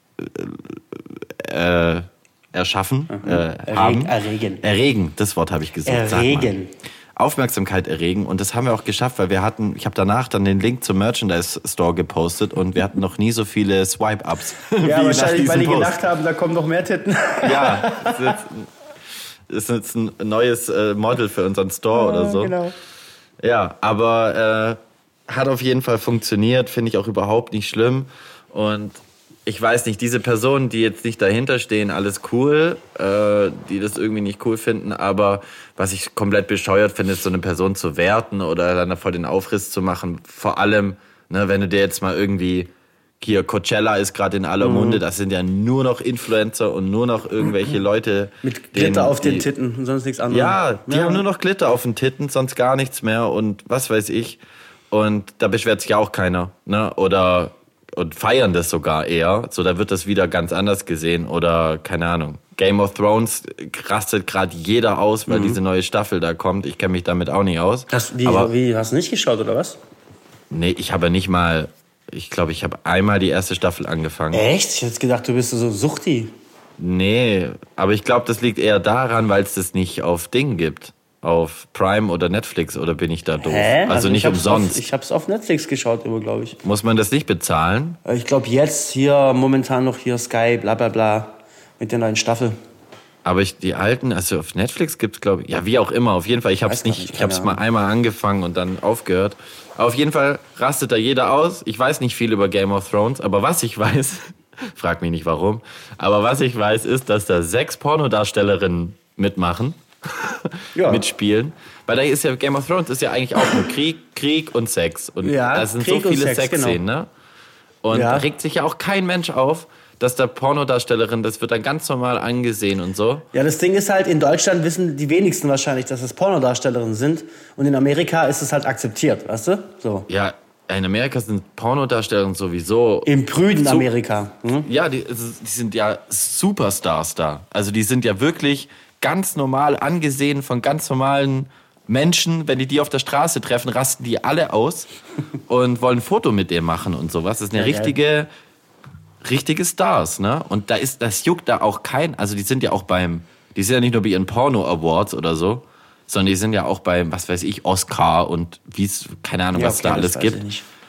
Äh, erschaffen, mhm. äh, haben. Erregen. Erregen, das Wort habe ich gesucht. Erregen. Aufmerksamkeit erregen und das haben wir auch geschafft, weil wir hatten, ich habe danach dann den Link zum Merchandise Store gepostet und wir hatten noch nie so viele Swipe-Ups. Ja, wahrscheinlich, weil die Post. gedacht haben, da kommen noch mehr Titten. Ja, das ist jetzt, das ist jetzt ein neues äh, Model für unseren Store ja, oder so. Genau. Ja, aber äh, hat auf jeden Fall funktioniert, finde ich auch überhaupt nicht schlimm und ich weiß nicht, diese Personen, die jetzt nicht dahinter stehen, alles cool, äh, die das irgendwie nicht cool finden, aber was ich komplett bescheuert finde, ist so eine Person zu werten oder dann vor den Aufriss zu machen. Vor allem, ne, wenn du dir jetzt mal irgendwie, hier Coachella ist gerade in aller Munde, das sind ja nur noch Influencer und nur noch irgendwelche Leute. Mit Glitter denen, auf den die, Titten und sonst nichts anderes. Ja, die ja. haben nur noch Glitter auf den Titten, sonst gar nichts mehr und was weiß ich. Und da beschwert sich ja auch keiner, ne? Oder und feiern das sogar eher. So, da wird das wieder ganz anders gesehen. Oder, keine Ahnung, Game of Thrones rastet gerade jeder aus, weil mhm. diese neue Staffel da kommt. Ich kenne mich damit auch nicht aus. Hast, wie, Aber, wie, hast du nicht geschaut, oder was? Nee, ich habe nicht mal, ich glaube, ich habe einmal die erste Staffel angefangen. Echt? Ich hätte gedacht, du bist so Suchti. Nee, aber ich glaube, das liegt eher daran, weil es das nicht auf Ding gibt. Auf Prime oder Netflix, oder bin ich da doof? Hä? Also, also nicht umsonst. Auf, ich habe es auf Netflix geschaut, immer, glaube ich. Muss man das nicht bezahlen? Ich glaube jetzt hier momentan noch hier Sky, bla bla bla, mit der neuen Staffel. Aber ich, die alten, also auf Netflix gibt's, glaube ich, ja, wie auch immer, auf jeden Fall. Ich habe es nicht, nicht ich habe es mal einmal angefangen und dann aufgehört. Aber auf jeden Fall rastet da jeder aus. Ich weiß nicht viel über Game of Thrones, aber was ich weiß, frag mich nicht warum, aber was ich weiß ist, dass da sechs Pornodarstellerinnen mitmachen. Ja. mitspielen. Weil da ist ja Game of Thrones ist ja eigentlich auch nur Krieg, Krieg und Sex. Und ja, da sind Krieg so viele Sex, Sexszenen, genau. ne? Und ja. da regt sich ja auch kein Mensch auf, dass da Pornodarstellerin, das wird dann ganz normal angesehen und so. Ja, das Ding ist halt, in Deutschland wissen die wenigsten wahrscheinlich, dass es Pornodarstellerinnen sind. Und in Amerika ist es halt akzeptiert, weißt du? So. Ja, in Amerika sind Pornodarstellerinnen sowieso... Im prüden so, Amerika. Hm? Ja, die, die sind ja Superstars da. Also die sind ja wirklich... ganz normal angesehen von ganz normalen Menschen. Wenn die die auf der Straße treffen, rasten die alle aus und wollen ein Foto mit dir machen und sowas. Das sind ja, ja richtige, richtige Stars, ne? Und da ist, das juckt da auch kein, also die sind ja auch beim, die sind ja nicht nur bei ihren Porno-Awards oder so, sondern die sind ja auch beim, was weiß ich, Oscar und wie es, keine Ahnung, ja, was okay, da alles gibt.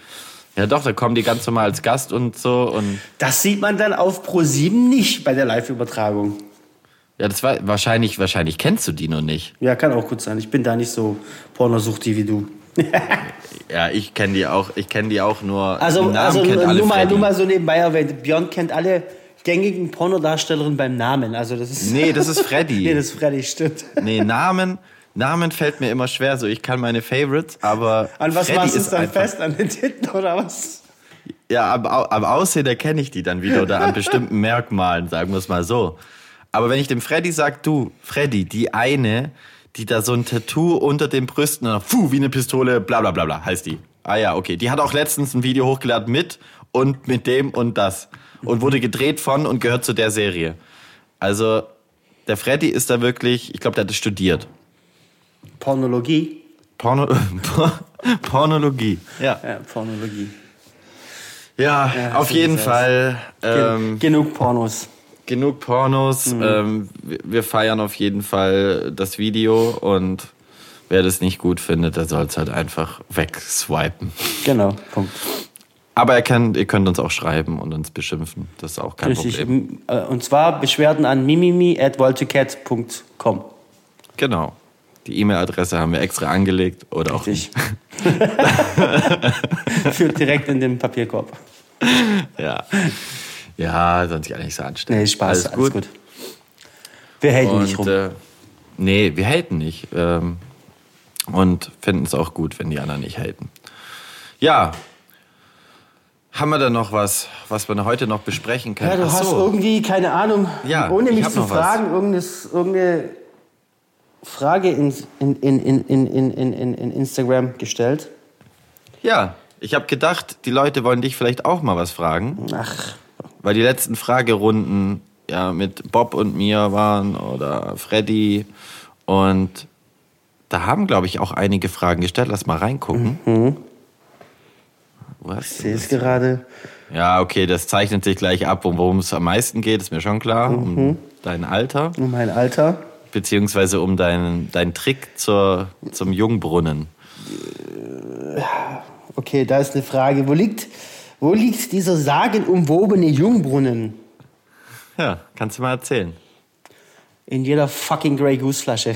Ja doch, da kommen die ganz normal als Gast und so. Und das sieht man dann auf ProSieben nicht bei der Live-Übertragung. Ja, das war wahrscheinlich, wahrscheinlich kennst du die noch nicht. Ja, kann auch gut sein. Ich bin da nicht so Pornosuchti wie du. Ja, ich kenne die auch, ich kenne die auch nur. Also, Namen also kennt alle nur, mal, Freddy. nur mal so nebenbei erwähnt, Björn kennt alle gängigen Pornodarstellerinnen beim Namen. Also das ist nee, das ist Freddy. nee, das ist Freddy, stimmt. Nee, Namen, Namen fällt mir immer schwer. So, ich kann meine Favorites, aber an was Freddy machst du ist dann einfach, fest? An den Titten oder was? Ja, am, am Aussehen erkenne ich die dann wieder oder an bestimmten Merkmalen, sagen wir es mal so. Aber wenn ich dem Freddy sag, du, Freddy, die eine, die da so ein Tattoo unter den Brüsten, und puh, wie eine Pistole, bla bla bla bla, heißt die. Ah ja, okay. Die hat auch letztens ein Video hochgeladen mit und mit dem und das. Und wurde gedreht von und gehört zu der Serie. Also, der Freddy ist da wirklich, ich glaube, der hat das studiert. Pornologie? Porno, Pornologie, ja. Ja, Pornologie. Ja, ja auf jeden Fall. Ähm, genug Pornos. Genug Pornos. Mhm. Ähm, wir feiern auf jeden Fall das Video und wer das nicht gut findet, der soll es halt einfach wegswipen. Genau, Punkt. Aber ihr könnt, ihr könnt uns auch schreiben und uns beschimpfen. Das ist auch kein Richtig. Problem. Und zwar Beschwerden an mimimi at volticat punkt com. Genau. Die E-Mail-Adresse haben wir extra angelegt oder auch nicht. Führt direkt in den Papierkorb. Ja. Ja, sonst gar nicht so anstellen. Nee, Spaß, alles, alles gut. gut. Wir haten und, nicht rum. Äh, nee, wir haten nicht. Ähm, und finden es auch gut, wenn die anderen nicht haten. Ja. Haben wir da noch was, was wir heute noch besprechen können? Ja, du Ach hast so. irgendwie, keine Ahnung, ja, ohne mich zu fragen, irgendeine Frage in, in, in, in, in, in, in, in Instagram gestellt. Ja, ich habe gedacht, die Leute wollen dich vielleicht auch mal was fragen. Ach. Weil die letzten Fragerunden ja mit Bob und mir waren oder Freddy. Und da haben, glaube ich, auch einige Fragen gestellt. Lass mal reingucken. Mhm. Was? Ich sehe es gerade. Ja, okay, das zeichnet sich gleich ab, worum es am meisten geht, ist mir schon klar. Mhm. Um dein Alter. Um mein Alter. Beziehungsweise um deinen dein Trick zur, zum Jungbrunnen. Okay, da ist eine Frage. Wo liegt, wo liegt dieser sagenumwobene Jungbrunnen? Ja, kannst du mal erzählen. In jeder fucking Grey Goose Flasche.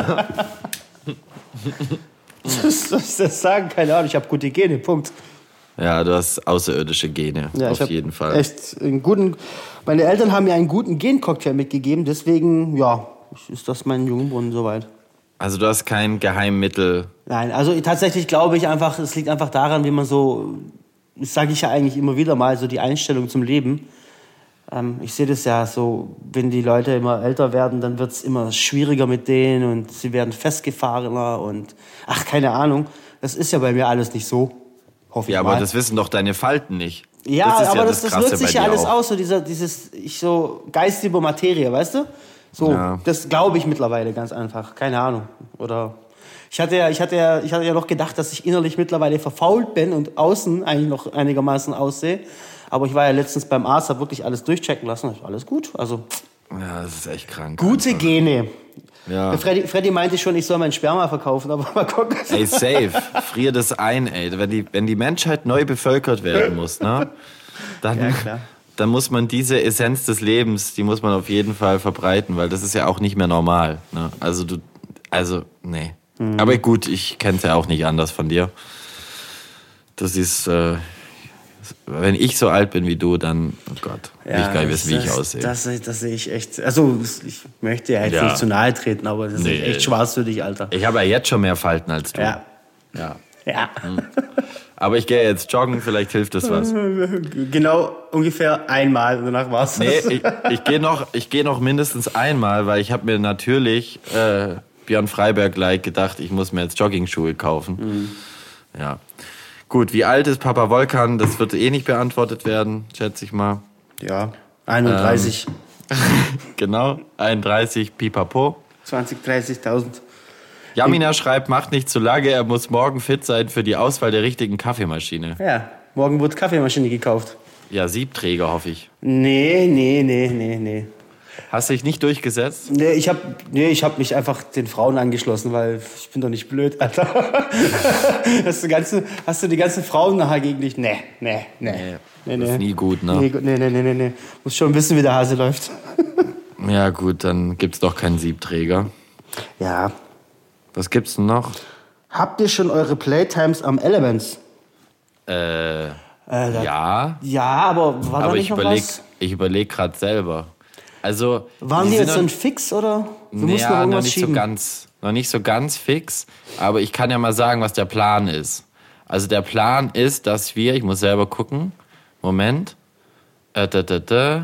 Was soll ich das sagen? Keine Ahnung, ich habe gute Gene, Punkt. Ja, du hast außerirdische Gene, Ja, auf ich jeden hab Fall. Echt einen guten. Meine Eltern haben mir einen guten Gencocktail mitgegeben, deswegen, ja, ist das mein Jungbrunnen soweit. Also du hast kein Geheimmittel. Nein, also tatsächlich glaube ich einfach, es liegt einfach daran, wie man so, das sage ich ja eigentlich immer wieder mal, so die Einstellung zum Leben. Ähm, ich sehe das ja so, wenn die Leute immer älter werden, dann wird es immer schwieriger mit denen und sie werden festgefahrener und ach, keine Ahnung. Das ist ja bei mir alles nicht so, hoffe ich Ja, mal. aber das wissen doch deine Falten nicht. Ja, das ist aber ja das, das Krasse wirkt sich bei ja dir alles auch. aus, so dieser, dieses, ich so Geist über Materie, weißt du? So, Ja. das glaube ich mittlerweile ganz einfach, keine Ahnung. Oder ich hatte ja, ich hatte ja, ich hatte ja noch gedacht, dass ich innerlich mittlerweile verfault bin und außen eigentlich noch einigermaßen aussehe. Aber ich war ja letztens beim Arzt, habe wirklich alles durchchecken lassen, ist alles gut. Also Ja, das ist echt krank. gute einfach. Gene. Ja. Freddy, Freddy meinte schon, ich soll mein Sperma verkaufen, aber mal gucken. Ey, safe. Frier das ein, ey. Wenn die, wenn die Menschheit neu bevölkert werden muss, ne? Dann, Ja, klar. dann muss man diese Essenz des Lebens, die muss man auf jeden Fall verbreiten, weil das ist ja auch nicht mehr normal. Ne? Also du, also, nee. Mhm. Aber gut, ich kenn's ja auch nicht anders von dir. Das ist, äh, wenn ich so alt bin wie du, dann, oh Gott, will ich gar nicht wissen, wie ich das, aussehe. Das, das sehe ich echt, also ich möchte ja jetzt Ja. nicht zu nahe treten, aber das Nee. ist echt schwarz für dich, Alter. Ich habe ja jetzt schon mehr Falten als du. Ja. Ja. Ja. Aber ich gehe jetzt joggen, vielleicht hilft das was. Genau ungefähr einmal und danach war's das. Nee, ich, ich gehe noch, ich geh noch mindestens einmal, weil ich habe mir natürlich äh, Björn Freiberg-like gedacht, ich muss mir jetzt Jogging-Schuhe kaufen. Mhm. Ja. Gut, wie alt ist Papa Volkan? Das wird eh nicht beantwortet werden, schätze ich mal. Ja, einunddreißig, Genau, einunddreißig, pipapo. zwanzig, dreißigtausend. Jamina schreibt, macht nicht zu lange, er muss morgen fit sein für die Auswahl der richtigen Kaffeemaschine. Ja, morgen wird Kaffeemaschine gekauft. Ja, Siebträger, hoffe ich. Nee, nee, nee, nee, nee. Hast du dich nicht durchgesetzt? Nee, ich habe nee, ich hab mich einfach den Frauen angeschlossen, weil ich bin doch nicht blöd, Alter. hast, du ganze, hast du die ganzen Frauen nachher gegen dich? Nee, nee, nee. Nee, das ist nie gut, ne? Nee, nee, nee, nee, nee, nee. Muss schon wissen, wie der Hase läuft. Ja gut, dann gibt's doch keinen Siebträger. Ja. Was gibt's denn noch? Habt ihr schon eure Playtimes am Elements? Äh, Äh, da, ja, Ja, aber war da aber nicht ich noch überlege was? ich überleg gerade selber. Also, Waren die sind jetzt so noch- ein Fix oder? Wir mussten noch Ja, noch irgendwas nicht schieben. so ganz, noch nicht so ganz fix, aber ich kann ja mal sagen, was der Plan ist. Also der Plan ist, dass wir, ich muss selber gucken, Moment, äh, da, da, da.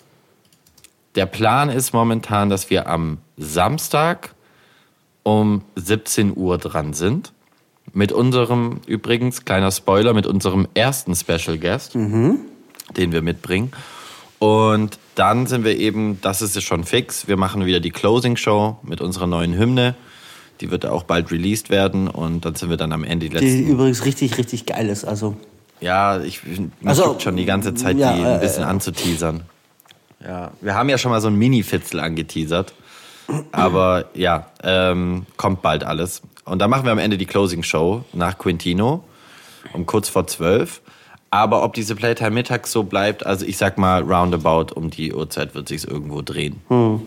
Der Plan ist momentan, dass wir am Samstag um siebzehn Uhr dran sind. Mit unserem, übrigens, kleiner Spoiler, mit unserem ersten Special Guest, den wir mitbringen. Und dann sind wir eben, das ist schon fix, wir machen wieder die Closing Show mit unserer neuen Hymne. Die wird auch bald released werden und dann sind wir dann am Ende die Die letzten. übrigens richtig, richtig geil ist. Also, Ja, ich mich Also, juckt schon die ganze Zeit, ja, die äh, ein bisschen anzuteasern. Ja, wir haben ja schon mal so ein Mini-Fitzel angeteasert. Aber ja, ähm, kommt bald alles. Und dann machen wir am Ende die Closing Show nach Quintino um kurz vor zwölf. Aber ob diese Playtime mittags so bleibt, also ich sag mal roundabout um die Uhrzeit wird sich's irgendwo drehen.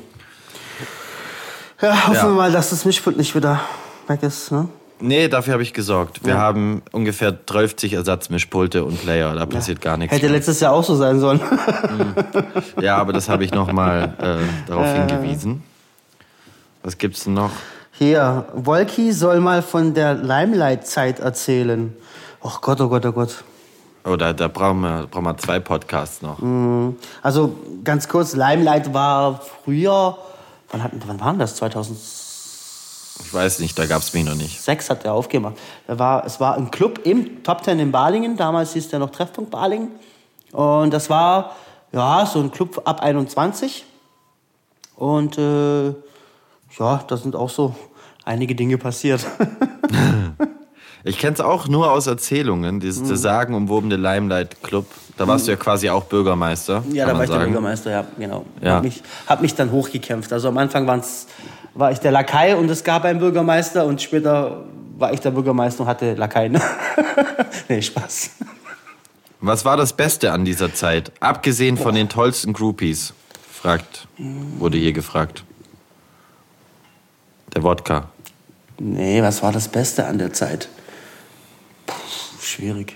ja, hoffen Ja. wir mal, dass das Mischpult nicht wieder weg ist. Ne? Nee, dafür habe ich gesorgt. Wir Ja. haben ungefähr dreißig Ersatzmischpulte und Player, da passiert gar nichts. Hätte letztes Jahr auch so sein sollen. Ja, aber das habe ich nochmal äh, darauf hingewiesen. Was gibt's denn noch? Hier, Wolki soll mal von der Limelight-Zeit erzählen. Och Gott, oh Gott, oh Gott. Oh, da, da brauchen wir, brauchen wir zwei Podcasts noch. Also ganz kurz, Limelight war früher, wann, hatten, wann war denn das? zweitausendsechs Ich weiß nicht, da gab's mich noch nicht. hat er aufgemacht. Da war, es war ein Club im Top Ten in Balingen, damals hieß der noch Treffpunkt Balingen. Und das war ja so ein Club ab einundzwanzig. Und äh, ja, da sind auch so einige Dinge passiert. Ich kenn's auch nur aus Erzählungen, dieses Mhm. der sagenumwobene Limelight Club. Da warst du ja quasi auch Bürgermeister. Ja, kann da man war ich der sagen. Bürgermeister, ja, genau. Ja. Hab mich, hab mich dann hochgekämpft. Also am Anfang waren's, war ich der Lakai und es gab einen Bürgermeister und später war ich der Bürgermeister und hatte Lakaien. Nee, Spaß. Was war das Beste an dieser Zeit? Abgesehen von den tollsten Groupies, fragt, wurde hier gefragt. Der Wodka. Nee, was war das Beste an der Zeit? Puh, schwierig.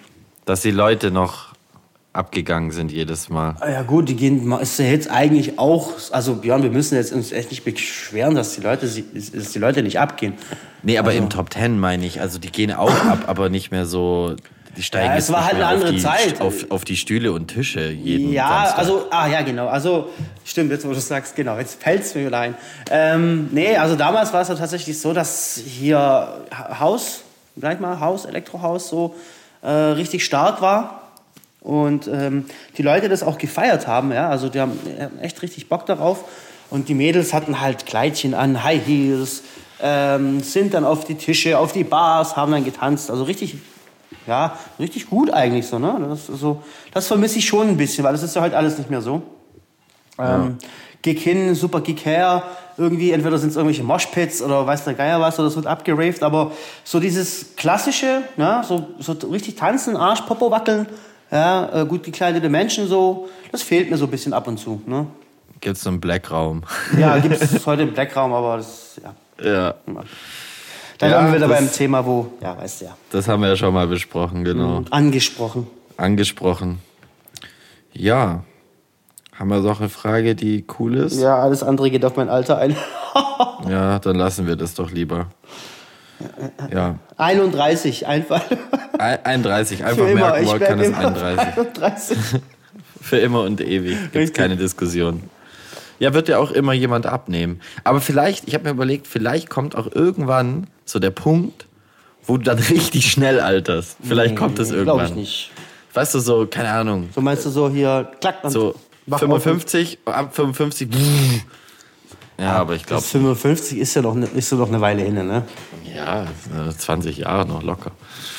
dass die Leute noch abgegangen sind jedes Mal. Ah ja gut, die gehen, ist ja jetzt eigentlich auch, also Björn, wir müssen jetzt uns echt nicht beschweren, dass die Leute, dass die Leute nicht abgehen. Nee, aber also, im Top Ten meine ich, also die gehen auch ab, aber nicht mehr so... Die steigen ja, es jetzt war nicht halt mehr eine andere auf die, Zeit. Auf, auf die Stühle und Tische jeden Ja, Samstag. also, ah ja, genau. Also, stimmt, jetzt wo du sagst, genau, jetzt fällt es mir wieder ein. Ähm, nee, also damals war es ja tatsächlich so, dass hier Haus, gleich mal Haus, Elektrohaus so äh, richtig stark war. Und ähm, die Leute das auch gefeiert haben, ja. Also, die haben echt richtig Bock darauf. Und die Mädels hatten halt Kleidchen an, High Heels, ähm, sind dann auf die Tische, auf die Bars, haben dann getanzt. Also richtig. Ja, richtig gut eigentlich so, ne? Das, so, das vermisse ich schon ein bisschen, weil das ist ja heute alles nicht mehr so. Ja. Ähm, Gig hin, super Gig her, irgendwie, entweder sind es irgendwelche Moshpits oder weiß der Geier was, oder es wird abgeraved, aber so dieses klassische, ja, so, so richtig tanzen, Arsch, Popo wackeln, ja, äh, gut gekleidete Menschen so, das fehlt mir so ein bisschen ab und zu, ne? Gibt es so einen Blackraum? Ja, gibt es heute einen Blackraum, aber das, ja. Ja. ja. Dann ja, haben wir wieder das, beim Thema, wo, ja, weißt du ja. Das haben wir ja schon mal besprochen, genau. Angesprochen. Angesprochen. Ja. Haben wir doch eine Frage, die cool ist? Ja, alles andere geht auf mein Alter ein. Ja, dann lassen wir das doch lieber. Ja. einunddreißig, einfach. einunddreißig, einfach merken, Mark kann es einunddreißig. einunddreißig. Für immer und ewig. Gibt keine Diskussion. Ja, wird ja auch immer jemand abnehmen. Aber vielleicht, ich habe mir überlegt, vielleicht kommt auch irgendwann so der Punkt, wo du dann richtig schnell alterst. Vielleicht nee, kommt das irgendwann. Glaube ich nicht. Weißt du, so, keine Ahnung. So meinst du so hier, klack, so fünfundfünfzig, ab fünfundfünfzig, ja, aber ich glaube... fünfundfünfzig ist ja noch ne, ist ja noch eine Weile hin, ne? Ja, zwanzig Jahre noch locker.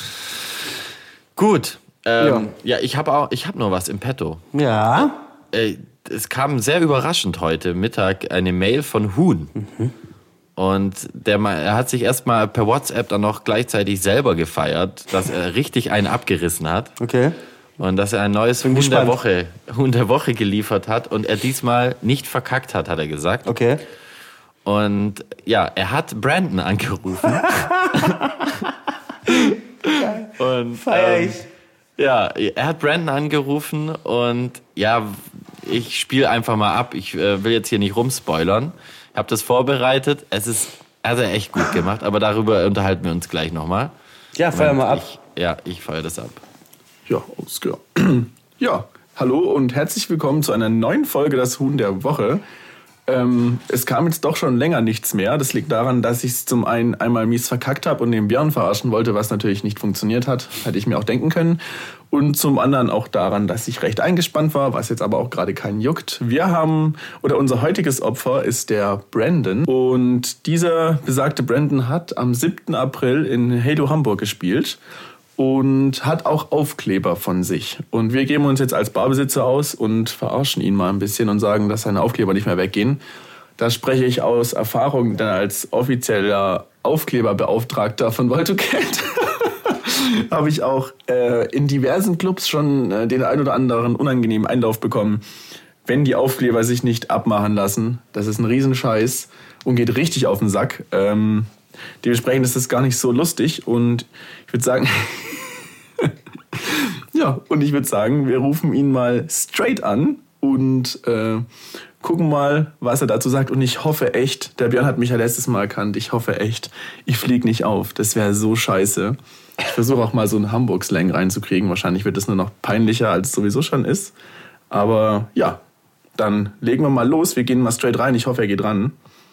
Gut. Ähm, ja. ja, ich habe auch, ich habe noch was im Petto. Ja. Äh, es kam sehr überraschend heute Mittag eine Mail von Huhn. Mhm. Und der, er hat sich erstmal per WhatsApp dann noch gleichzeitig selber gefeiert, dass er richtig einen abgerissen hat. Okay. Und dass er ein neues Huhn der, Woche, Huhn der Woche geliefert hat und er diesmal nicht verkackt hat, hat er gesagt. Okay. Und ja, er hat Brandon angerufen. und, Feier ich. Ähm, ja, er hat Brandon angerufen und ja, ich spiele einfach mal ab. Ich äh, will jetzt hier nicht rumspoilern. Ich habe das vorbereitet. Es ist, hat er echt gut gemacht, aber darüber unterhalten wir uns gleich nochmal. Ja, feier mal ab. Ich, ja, ich feiere das ab. Ja, alles klar. Ja, hallo und herzlich willkommen zu einer neuen Folge Das Huhn der Woche. Ähm, es kam jetzt doch schon länger nichts mehr. Das liegt daran, dass ich es zum einen einmal mies verkackt habe und den Björn verarschen wollte, was natürlich nicht funktioniert hat. Hätte ich mir auch denken können. Und zum anderen auch daran, dass ich recht eingespannt war, was jetzt aber auch gerade keinen juckt. Wir haben, oder unser heutiges Opfer ist der Brandon. Und dieser besagte Brandon hat am siebten April in Hey Du Hamburg gespielt. Und hat auch Aufkleber von sich. Und wir geben uns jetzt als Barbesitzer aus und verarschen ihn mal ein bisschen und sagen, dass seine Aufkleber nicht mehr weggehen. Das spreche ich aus Erfahrung, denn als offizieller Aufkleberbeauftragter von Voltocat habe ich auch äh, in diversen Clubs schon äh, den ein oder anderen unangenehmen Einlauf bekommen, wenn die Aufkleber sich nicht abmachen lassen. Das ist ein Riesenscheiß und geht richtig auf den Sack. Ähm, Dementsprechend ist das gar nicht so lustig und ich würde sagen, ja, und ich würde sagen, wir rufen ihn mal straight an und äh, gucken mal, was er dazu sagt. Und ich hoffe echt, der Björn hat mich ja letztes Mal erkannt, ich hoffe echt, ich fliege nicht auf. Das wäre so scheiße. Ich versuche auch mal so einen Hamburg-Slang reinzukriegen. Wahrscheinlich wird das nur noch peinlicher, als es sowieso schon ist. Aber ja, dann legen wir mal los. Wir gehen mal straight rein. Ich hoffe, er geht ran.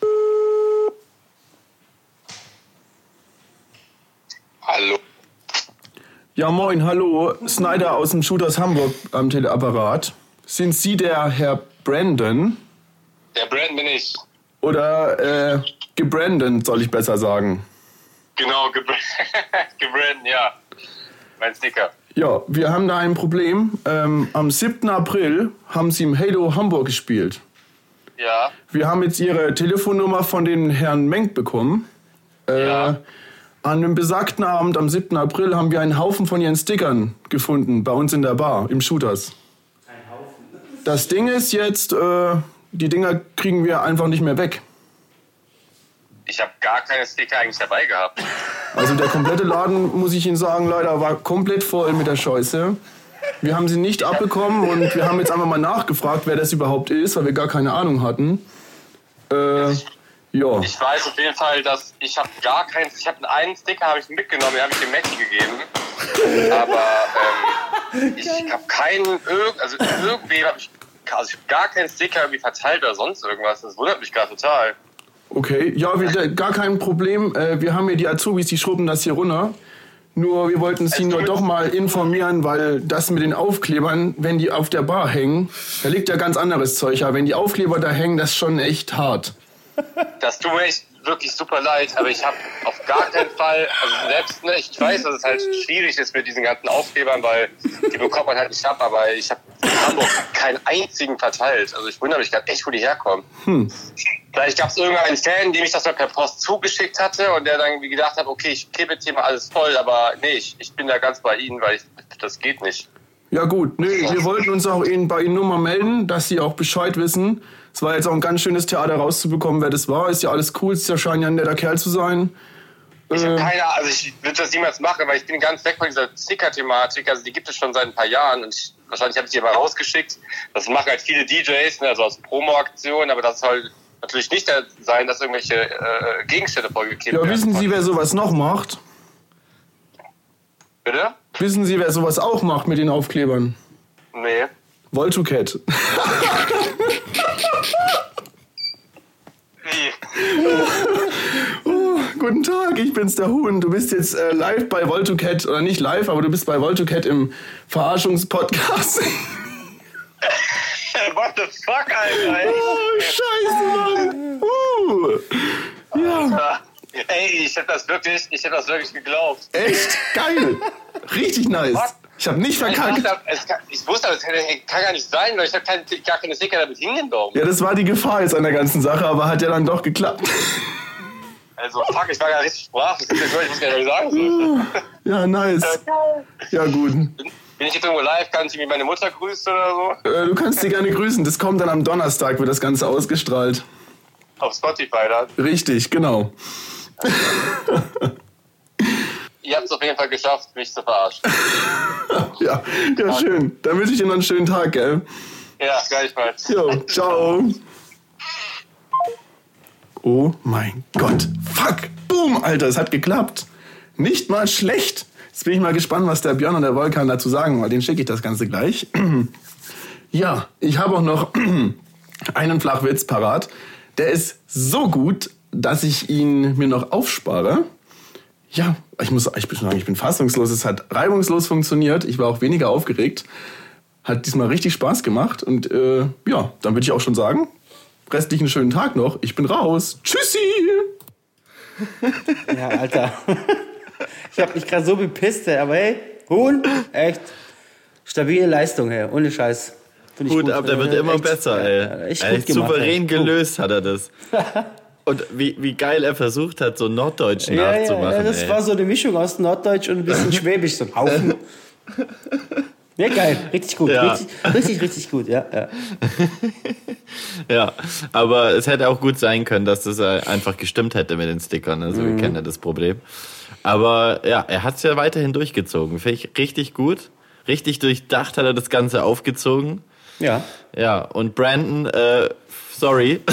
Hallo. Ja, moin, hallo. Snyder aus dem Shooters Hamburg am Teleapparat. Sind Sie der Herr Brandon? Der Brandon bin ich. Oder äh, gebrandon, soll ich besser sagen? Genau, gebrandon, ja. Mein Sticker. Ja, wir haben da ein Problem. Ähm, am siebten April haben Sie im Hey Du Hamburg gespielt. Ja. Wir haben jetzt Ihre Telefonnummer von den Herrn Menk bekommen. Äh, ja. An dem besagten Abend, am siebten April, haben wir einen Haufen von Ihren Stickern gefunden, bei uns in der Bar, im Shooters. Ein Haufen? Das Ding ist jetzt, äh, die Dinger kriegen wir einfach nicht mehr weg. Ich habe gar keine Sticker eigentlich dabei gehabt. Also der komplette Laden, muss ich Ihnen sagen, leider war komplett voll mit der Scheiße. Wir haben sie nicht abbekommen und wir haben jetzt einfach mal nachgefragt, wer das überhaupt ist, weil wir gar keine Ahnung hatten. Äh, ja. Ich weiß auf jeden Fall, dass ich habe gar keinen, ich habe einen Sticker habe ich mitgenommen, den habe ich dem Mackie gegeben. Aber ähm, ich habe keinen, also irgendwie habe ich, also ich habe gar keinen Sticker irgendwie verteilt oder sonst irgendwas. Das wundert mich gerade total. Okay, ja, wir, gar kein Problem. Wir haben hier die Azubis, die schrubben das hier runter. Nur, wir wollten Sie nur doch mal informieren, weil das mit den Aufklebern, wenn die auf der Bar hängen, da liegt ja ganz anderes Zeug. Aber wenn die Aufkleber da hängen, das ist schon echt hart. Das tut mir echt wirklich super leid, aber ich habe auf gar keinen Fall, also selbst, ne, ich weiß, dass es halt schwierig ist mit diesen ganzen Aufklebern, weil die bekommt man halt nicht ab, aber ich habe in Hamburg keinen einzigen verteilt. Also ich wundere mich gerade echt, wo die herkommen. Hm. Vielleicht gab es irgendeinen Fan, dem ich das mal per Post zugeschickt hatte und der dann irgendwie gedacht hat, okay, ich klebe jetzt hier mal alles voll, aber nee, ich, ich bin da ganz bei Ihnen, weil ich, das geht nicht. Ja gut, nö, wir wollten uns auch Ihnen bei Ihnen nur mal melden, dass Sie auch Bescheid wissen. Es war jetzt auch ein ganz schönes Theater rauszubekommen, wer das war. Ist ja alles cool, es scheint ja ein netter Kerl zu sein. Ich äh, habe keine Ahnung, also ich würde das niemals machen, weil ich bin ganz weg von dieser Sticker-Thematik. Also die gibt es schon seit ein paar Jahren und ich, wahrscheinlich habe ich die mal rausgeschickt. Das machen halt viele D Js, ne, also aus Promo-Aktionen, aber das soll natürlich nicht sein, dass irgendwelche äh, Gegenstände vollgeklebt werden. Ja, wissen Sie, wer sowas noch macht? Bitte? Wissen Sie, wer sowas auch macht mit den Aufklebern? Nee. Voltucat. Wie? Oh, guten Tag, ich bin's, der Huhn. Du bist jetzt äh, live bei Voltucat, oder nicht live, aber du bist bei Voltucat im Verarschungspodcast. What the fuck, Alter? Ey. Oh, scheiße, Mann. Uh. Ja. Ey, ich hätte das wirklich, ich hätte das wirklich geglaubt. Echt? Geil. Richtig nice. Was? Ich habe nicht verkackt. Ich, dachte, es kann, ich wusste, das kann gar nicht sein, weil ich habe kein, gar keine Sticker damit hingenommen. Ja, das war die Gefahr jetzt an der ganzen Sache, aber hat ja dann doch geklappt. Also, fuck, ich war gar richtig sprachlos. Ich wusste gar nicht, was ich sagen soll. Ja, nice. Ja, gut. Bin ich jetzt irgendwo live? Kann ich irgendwie meine Mutter grüßen oder so? Äh, du kannst sie gerne grüßen. Das kommt dann am Donnerstag, wird das Ganze ausgestrahlt. Auf Spotify dann? Richtig, genau. Ihr habt es auf jeden Fall geschafft, mich zu verarschen. ja, ja, schön. Dann wünsche ich dir noch einen schönen Tag, gell? Ja, gleichfalls. Jo, ciao. Oh mein Gott. Fuck. Boom, Alter, es hat geklappt. Nicht mal schlecht. Jetzt bin ich mal gespannt, was der Björn und der Volkan dazu sagen, weil den schicke ich das Ganze gleich. Ja, ich habe auch noch einen Flachwitz parat. Der ist so gut, dass ich ihn mir noch aufspare. Ja, ich muss ich bin sagen, ich bin fassungslos. Es hat reibungslos funktioniert. Ich war auch weniger aufgeregt. Hat diesmal richtig Spaß gemacht. Und äh, ja, dann würde ich auch schon sagen, restlichen schönen Tag noch. Ich bin raus. Tschüssi! Ja, Alter. Ich hab mich gerade so bepisst, ey. Aber hey, Huhn, echt stabile Leistung, hey. Ohne Scheiß. Gut, gut, aber der wird immer echt besser, ey. Echt ey, gut gemacht, souverän ey. gelöst hat er das. Und wie, wie geil er versucht hat, so Norddeutsch ja, nachzumachen. Ja, ja, das ey. war so eine Mischung aus Norddeutsch und ein bisschen Schwäbisch. So ein Haufen. Ja, geil. Richtig gut. Ja. Richtig, richtig, richtig gut. Ja, ja. Ja, aber es hätte auch gut sein können, dass das einfach gestimmt hätte mit den Stickern. Also mhm. wir kennen ja das Problem. Aber ja, er hat es ja weiterhin durchgezogen. Finde ich richtig gut. Richtig durchdacht hat er das Ganze aufgezogen. Ja. Ja, und Brandon, äh, sorry.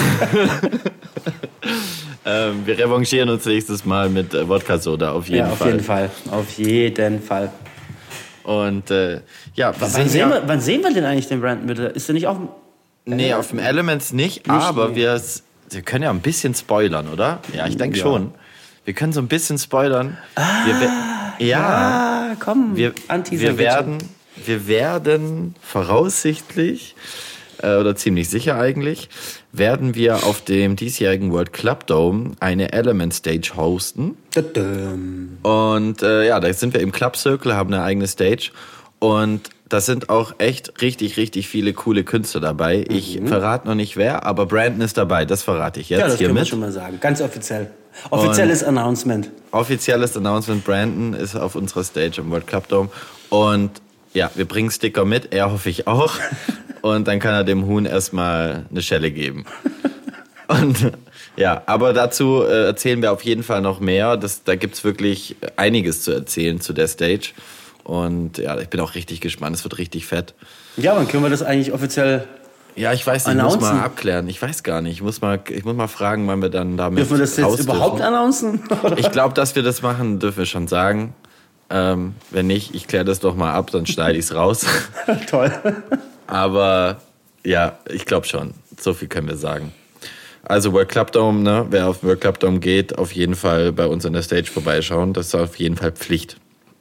ähm, wir revanchieren uns nächstes Mal mit äh, Wodka-Soda, auf jeden ja, auf Fall. jeden Fall. Auf jeden Fall. Und äh, ja, wann sehen, ja, wir, wann sehen wir denn eigentlich den Brandon bitte? Ist der nicht auf dem... Nee, auf dem Elements nicht, nicht aber nee. wir, wir können ja ein bisschen spoilern, oder? Ja, ich denke ja. schon. Wir können so ein bisschen spoilern. Ah, wir, ja, ja, komm, wir, wir werden, wir werden voraussichtlich, äh, oder ziemlich sicher eigentlich, werden wir auf dem diesjährigen World Club Dome eine Element Stage hosten. Tadam. Und äh, ja, da sind wir im Club Circle, haben eine eigene Stage. Und da sind auch echt richtig, richtig viele coole Künstler dabei. Mhm. Ich verrate noch nicht wer, aber Brandon ist dabei, das verrate ich jetzt ja, das hiermit. können wir schon mal sagen, ganz offiziell. Offizielles und Announcement. Offizielles Announcement, Brandon ist auf unserer Stage im World Club Dome. Und ja, wir bringen Sticker mit, er hoffe ich auch. Und dann kann er dem Huhn erstmal eine Schelle geben. Und Ja, aber dazu äh, erzählen wir auf jeden Fall noch mehr. Das, da gibt's wirklich einiges zu erzählen zu der Stage. Und ja, ich bin auch richtig gespannt. Es wird richtig fett. Ja, wann können wir das eigentlich offiziell Ja, ich weiß nicht, ich announcen? muss mal abklären. Ich weiß gar nicht. Ich muss mal, ich muss mal fragen, wann wir dann damit Dürfen wir das jetzt überhaupt announcen? Ich glaube, dass wir das machen, dürfen wir schon sagen. Ähm, wenn nicht, ich kläre das doch mal ab, dann schneide ich es raus. Toll. Aber ja, ich glaube schon. So viel können wir sagen. Also World Club Dome, ne? Wer auf World Club Dome geht, auf jeden Fall bei uns an der Stage vorbeischauen. Das ist auf jeden Fall Pflicht.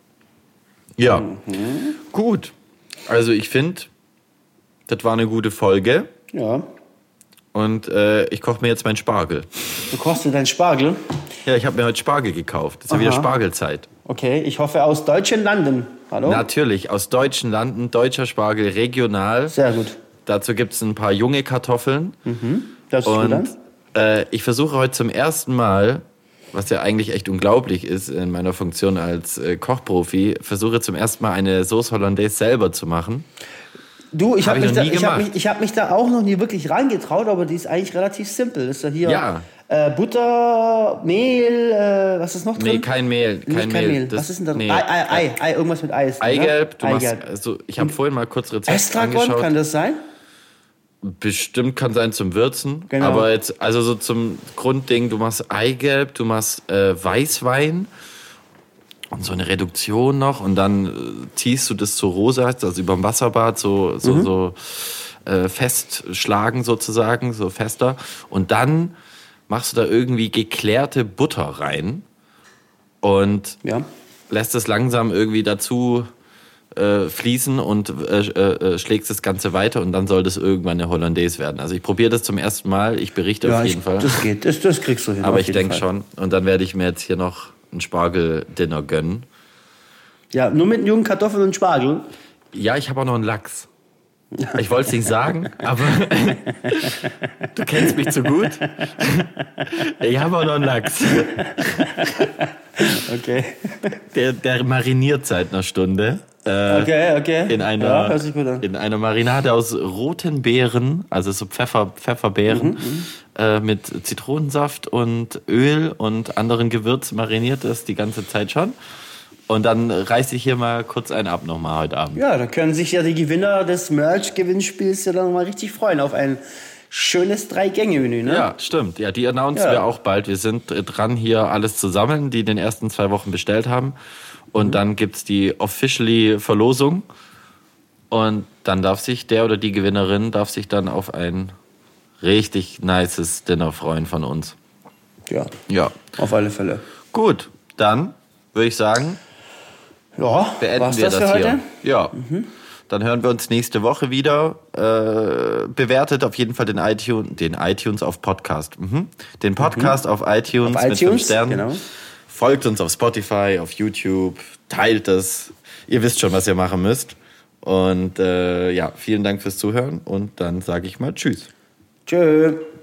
Ja, mhm. Gut. Also ich finde, das war eine gute Folge. Ja. Und äh, ich koche mir jetzt meinen Spargel. Du kochst dir deinen Spargel? Ja, ich habe mir heute Spargel gekauft. Es ist ja wieder Spargelzeit. Okay, ich hoffe aus deutschen Landen. Hallo? Natürlich, aus deutschen Landen, deutscher Spargel, regional. Sehr gut. Dazu gibt es ein paar junge Kartoffeln. Mhm. Das ist Und gut äh, ich versuche heute zum ersten Mal, was ja eigentlich echt unglaublich ist in meiner Funktion als äh, Kochprofi, versuche zum ersten Mal eine Sauce Hollandaise selber zu machen. Du, ich Hab habe ich mich, noch da- nie ich hab gemacht. mich, ich hab mich da auch noch nie wirklich reingetraut, aber die ist eigentlich relativ simpel. Ist da hier Ja. äh, Butter, Mehl, äh, was ist noch drin? Nee, kein Mehl. Kein, Nicht kein Mehl. Mehl. Das- was ist denn da drin? nee. Ei, Ei, Ei, Ei, irgendwas mit Ei ist drin, Eigelb, ne? du machst, Eigelb. also ich habe vorhin mal kurz Rezept Estragon, angeschaut. kann das sein? Bestimmt kann sein zum Würzen, Genau. aber jetzt, also so zum Grundding, du machst Eigelb, du machst äh, Weißwein und so eine Reduktion noch und dann äh, ziehst du das zu rosa, also über dem Wasserbad so, so, Mhm. so äh, festschlagen sozusagen, so fester und dann machst du da irgendwie geklärte Butter rein und Ja. lässt es langsam irgendwie dazu äh, fließen und äh, äh, schlägst das Ganze weiter und dann soll das irgendwann eine Hollandaise werden. Also ich probiere das zum ersten Mal, ich berichte Ja, auf jeden ich, Fall. das geht, das, das kriegst du hin. Aber auf ich jeden denke Fall. schon. Und dann werde ich mir jetzt hier noch ein Spargel-Dinner gönnen. Ja, nur mit jungen Kartoffeln und Spargel. Ja, ich habe auch noch einen Lachs. Ich wollte es nicht sagen, aber du kennst mich zu gut. Ich habe auch noch einen Lachs. Okay. Der, der mariniert seit einer Stunde. Äh, Okay, okay. In einer, ja, hört sich gut an. in einer Marinade aus roten Beeren, also so Pfeffer, Pfefferbeeren, Mhm, äh, mit Zitronensaft und Öl und anderen Gewürzen mariniert das die ganze Zeit schon. Und dann reiße ich hier mal kurz einen ab nochmal heute Abend. Ja, da können sich ja die Gewinner des Merch-Gewinnspiels ja dann mal richtig freuen auf ein schönes Drei-Gänge-Menü, ne? Ja, stimmt. Ja, die announcen Ja. wir auch bald. Wir sind äh, dran, hier alles zu sammeln, die den ersten zwei Wochen bestellt haben. Und dann gibt's die officially Verlosung. Und dann darf sich der oder die Gewinnerin darf sich dann auf ein richtig nices Dinner freuen von uns. Ja, Ja. auf alle Fälle. Gut, dann würde ich sagen, Ja, beenden war's wir das das, für hier. heute? Ja. Dann hören wir uns nächste Woche wieder. Äh, bewertet auf jeden Fall den iTunes, den iTunes auf Podcast. Mhm. Den Podcast auf iTunes Auf mit iTunes, fünf Sternen. genau. Folgt uns auf Spotify, auf YouTube, teilt es. Ihr wisst schon, was ihr machen müsst. Und äh, ja, vielen Dank fürs Zuhören und dann sage ich mal Tschüss. Tschö.